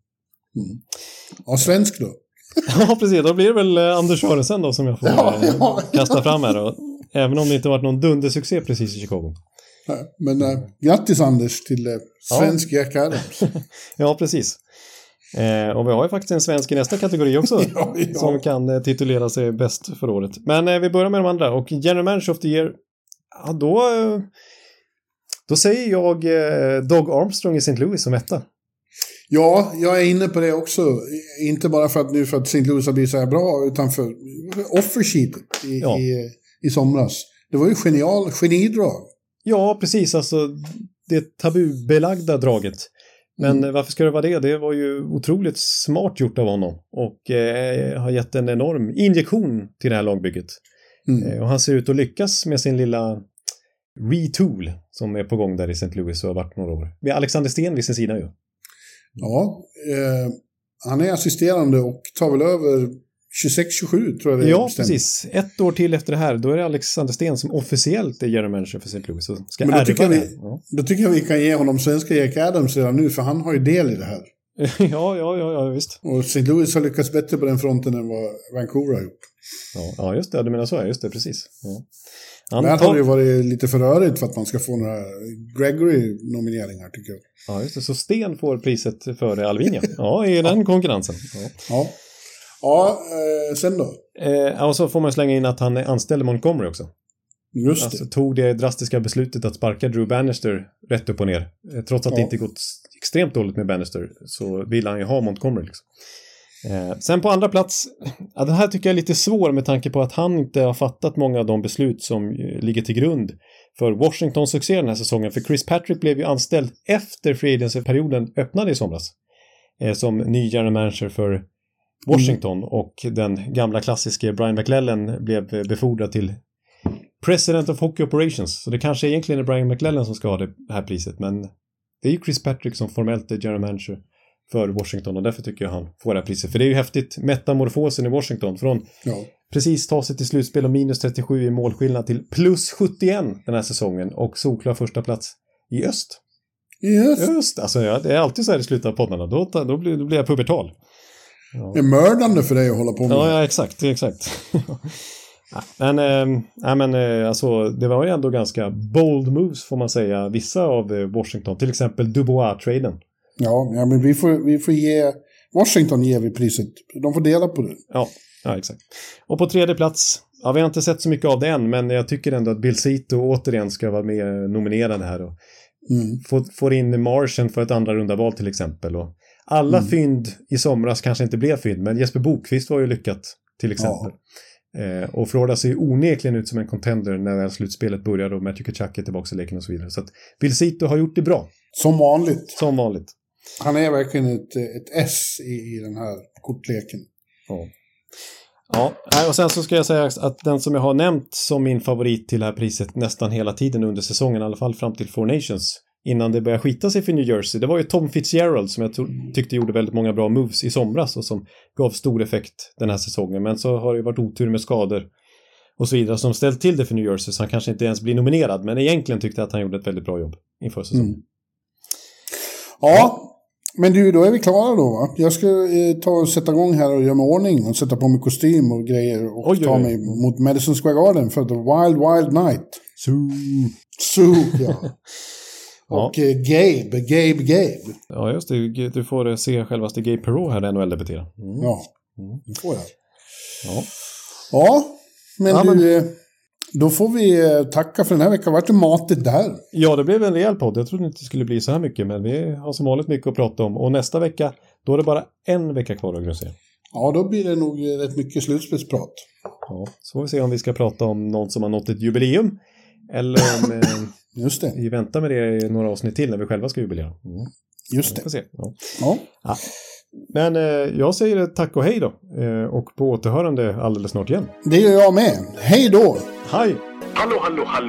Ja, svensk då. Ja, precis. Då blir det väl Anders Sörensen då som jag får ja, ja, ja. kasta fram här då. Även om det inte varit någon dundersuccé precis i Chicago. Ja, men äh, grattis Anders till äh, svensk ja. Jack Adams. Ja, precis. Eh, och vi har ju faktiskt en svensk i nästa kategori också. ja, ja. Som kan eh, titulera sig bäst för året. Men eh, vi börjar med de andra. Och General Manager of the Year, ja, då, eh, då säger jag eh, Doug Armstrong i Saint Louis som etta. Ja, jag är inne på det också. Inte bara för att nu för att Saint Louis har blivit så här bra, utan för offersheetet i, ja. i, i somras. Det var ju genial, genidrag. Ja, precis. Alltså det tabubelagda draget. Men mm. varför ska det vara det? Det var ju otroligt smart gjort av honom. Och eh, har gett en enorm injektion till det här lagbygget. Mm. Eh, och han ser ut att lyckas med sin lilla retool som är på gång där i Saint Louis och har varit några år. Det är Alexander Sten vid sin sida ju. Ja, eh, han är assisterande och tar väl över tjugosex tjugosju tror jag det är. Ja, bestämt. Precis. Ett år till efter det här, då är det Alexander Sten som officiellt är general manager för Saint Louis. Så ska Men då tycker, vi, ja. då tycker jag vi kan ge honom svenska Jack Adams redan nu, för han har ju del i det här. ja, ja, ja, ja, visst. Och Saint Louis har lyckats bättre på den fronten än vad Vancouver har gjort. Ja, ja just det. Du menar så, just det, precis. Ja. Han Där tar... har det ju varit lite för rörigt för att man ska få några Gregory-nomineringar, tycker jag. Ja, just det. Så Sten får priset före Alvinia. Ja, i den konkurrensen. Ja, ja. ja eh, sen då? Eh, och så får man slänga in att han anställde Montgomery också. Just alltså, det. Tog det drastiska beslutet att sparka Drew Bannister rätt upp och ner. Trots att ja. det inte gått extremt dåligt med Bannister så vill han ju ha Montgomery liksom. Eh, sen på andra plats, ja, det här tycker jag är lite svår med tanke på att han inte har fattat många av de beslut som eh, ligger till grund för Washingtons succé den här säsongen. För Chris Patrick blev ju anställd efter free agency-perioden öppnade i somras eh, som ny general manager för Washington. Mm. Och den gamla klassiska Brian McLellan blev befordrad till President of Hockey Operations. Så det kanske egentligen är Brian McLellan som ska ha det här priset, men det är ju Chris Patrick som formellt är general manager för Washington och därför tycker jag han får det här priset. För det är ju häftigt, metamorfosen i Washington från ja. precis ta sig till slutspel och minus trettiosju i målskillnad till plus sjuttioen den här säsongen och solklar första plats i öst. I öst? Öst, alltså ja, det är alltid så här i slutet av poddarna, då, då, blir, då blir jag pubertal. Ja. Det är mördande för dig att hålla på med. Ja, ja exakt, exakt. Ja, men, äh, ja, men äh, alltså, det var ju ändå ganska bold moves får man säga, vissa av äh, Washington, till exempel Dubois-traden. Ja, ja, men vi får, vi får ge Washington ger vi priset. De får dela på det. Ja, ja, exakt. Och på tredje plats, ja, vi har inte sett så mycket av det än, men jag tycker ändå att Bill Zito återigen ska vara med nominerad här och mm. få, får in Martian för ett andra runda val till exempel. Och alla mm. fynd i somras kanske inte blev fynd, men Jesper Bokvist var ju lyckat till exempel. Ja. Eh, och Florida ser ju onekligen ut som en contender när väl slutspelet börjar och Matthew Tkachuk är tillbaka i leken och så vidare. Så att Bill Zito har gjort det bra. Som vanligt. Som vanligt. Han är verkligen ett, ett S i, i den här kortleken. Ja. Ja, och sen så ska jag säga att den som jag har nämnt som min favorit till det här priset nästan hela tiden under säsongen, i alla fall fram till Four Nations, innan det började skita sig för New Jersey, det var ju Tom Fitzgerald som jag to- tyckte gjorde väldigt många bra moves i somras och som gav stor effekt den här säsongen. Men så har det varit otur med skador och så vidare som ställt till det för New Jersey, så han kanske inte ens blir nominerad, men egentligen tyckte jag att han gjorde ett väldigt bra jobb inför säsongen. Mm. Ja, men du, då är vi klara då, va? Jag ska eh, ta och sätta igång här och göra mig ordning och sätta på mig kostym och grejer och oj, ta oj, mig oj. mot Madison Square Garden för The Wild Wild Night. Zoo. Zoo, ja. Och ja. eh, Gabe, Gabe, Gabe. Ja, just det. Du får se självaste Gabe Perreault här, N H L-debutera. Mm. Ja, det får jag. Ja. Ja, men ja, du... Men... Då får vi tacka för den här veckan. Vart det matigt där? Ja, det blev en rejäl podd. Jag trodde inte det skulle bli så här mycket, men vi har som vanligt mycket att prata om. Och nästa vecka, då är det bara en vecka kvar att grossera. Ja, då blir det nog rätt mycket slutspelsprat. Ja, så får vi se om vi ska prata om någon som har nått ett jubileum. Eller om eh, Just det. vi väntar med det i några avsnitt till när vi själva ska jubilera. Mm. Just det. Får se. Ja. Ja. Ja. Men eh, jag säger tack och hej då. Eh, och på återhörande alldeles snart igen. Det gör jag med. Hej då! Hej! Hallå, hallå, hallå.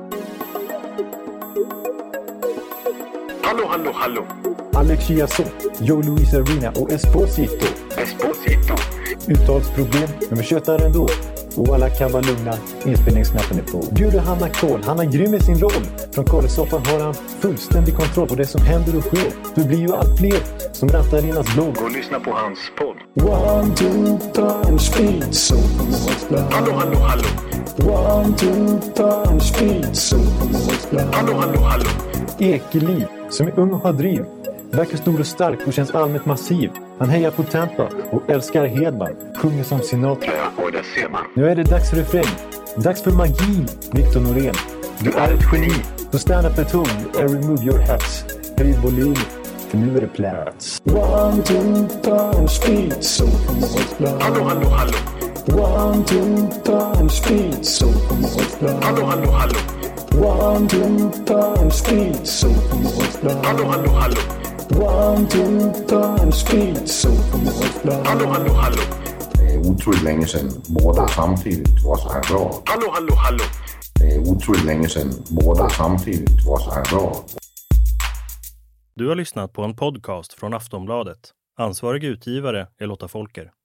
Hallå, hallå, hallå. Alex Chiazot, Joe Luis Arena och Esposito. Esposito. Uttalsproblem, men vi tjötar ändå. Och alla kan vara lugna, inspelningsknappen är på. Bjuder Hanna Kohl, han är grym i sin roll. Från Kållesoffan har han fullständig kontroll på det som händer och sker. Det blir ju allt fler som rattar in hans blogg. Gå och lyssna på hans podd. One, two, punch, speed, so Hallå, hallå, hallå. One, two, punch, speed, so Hallå, hallå, hallå. Ekeliv, som är ung och har driv. Verkar stor och stark och känns allmänt massiv. Han hejar på Tampa och älskar Hedman. Sjunger som Sinatra. Ja, och där ser man. Nu är det dags för refräng. Dags för magi, Victor Norén. Du är ett geni. Så stand up at home and remove your hats. Höj volym, för nu är det plats. One, two, punch, speed, so Hallå, hallå, hallå. One, two, punch, speed, so Hallå, hallå, hallå. One, two, punch, speed, so Hallå, hallå, hallå. One, two, punch, speed, so Hallå, hallå, hallå. Det är otroligt länge sedan båda samtidigt var så här bra. Hallå, hallå, hallå. Det är otroligt länge sedan båda samtidigt var så här bra. Du har lyssnat på en podcast från Aftonbladet. Ansvarig utgivare är Lotta Folker.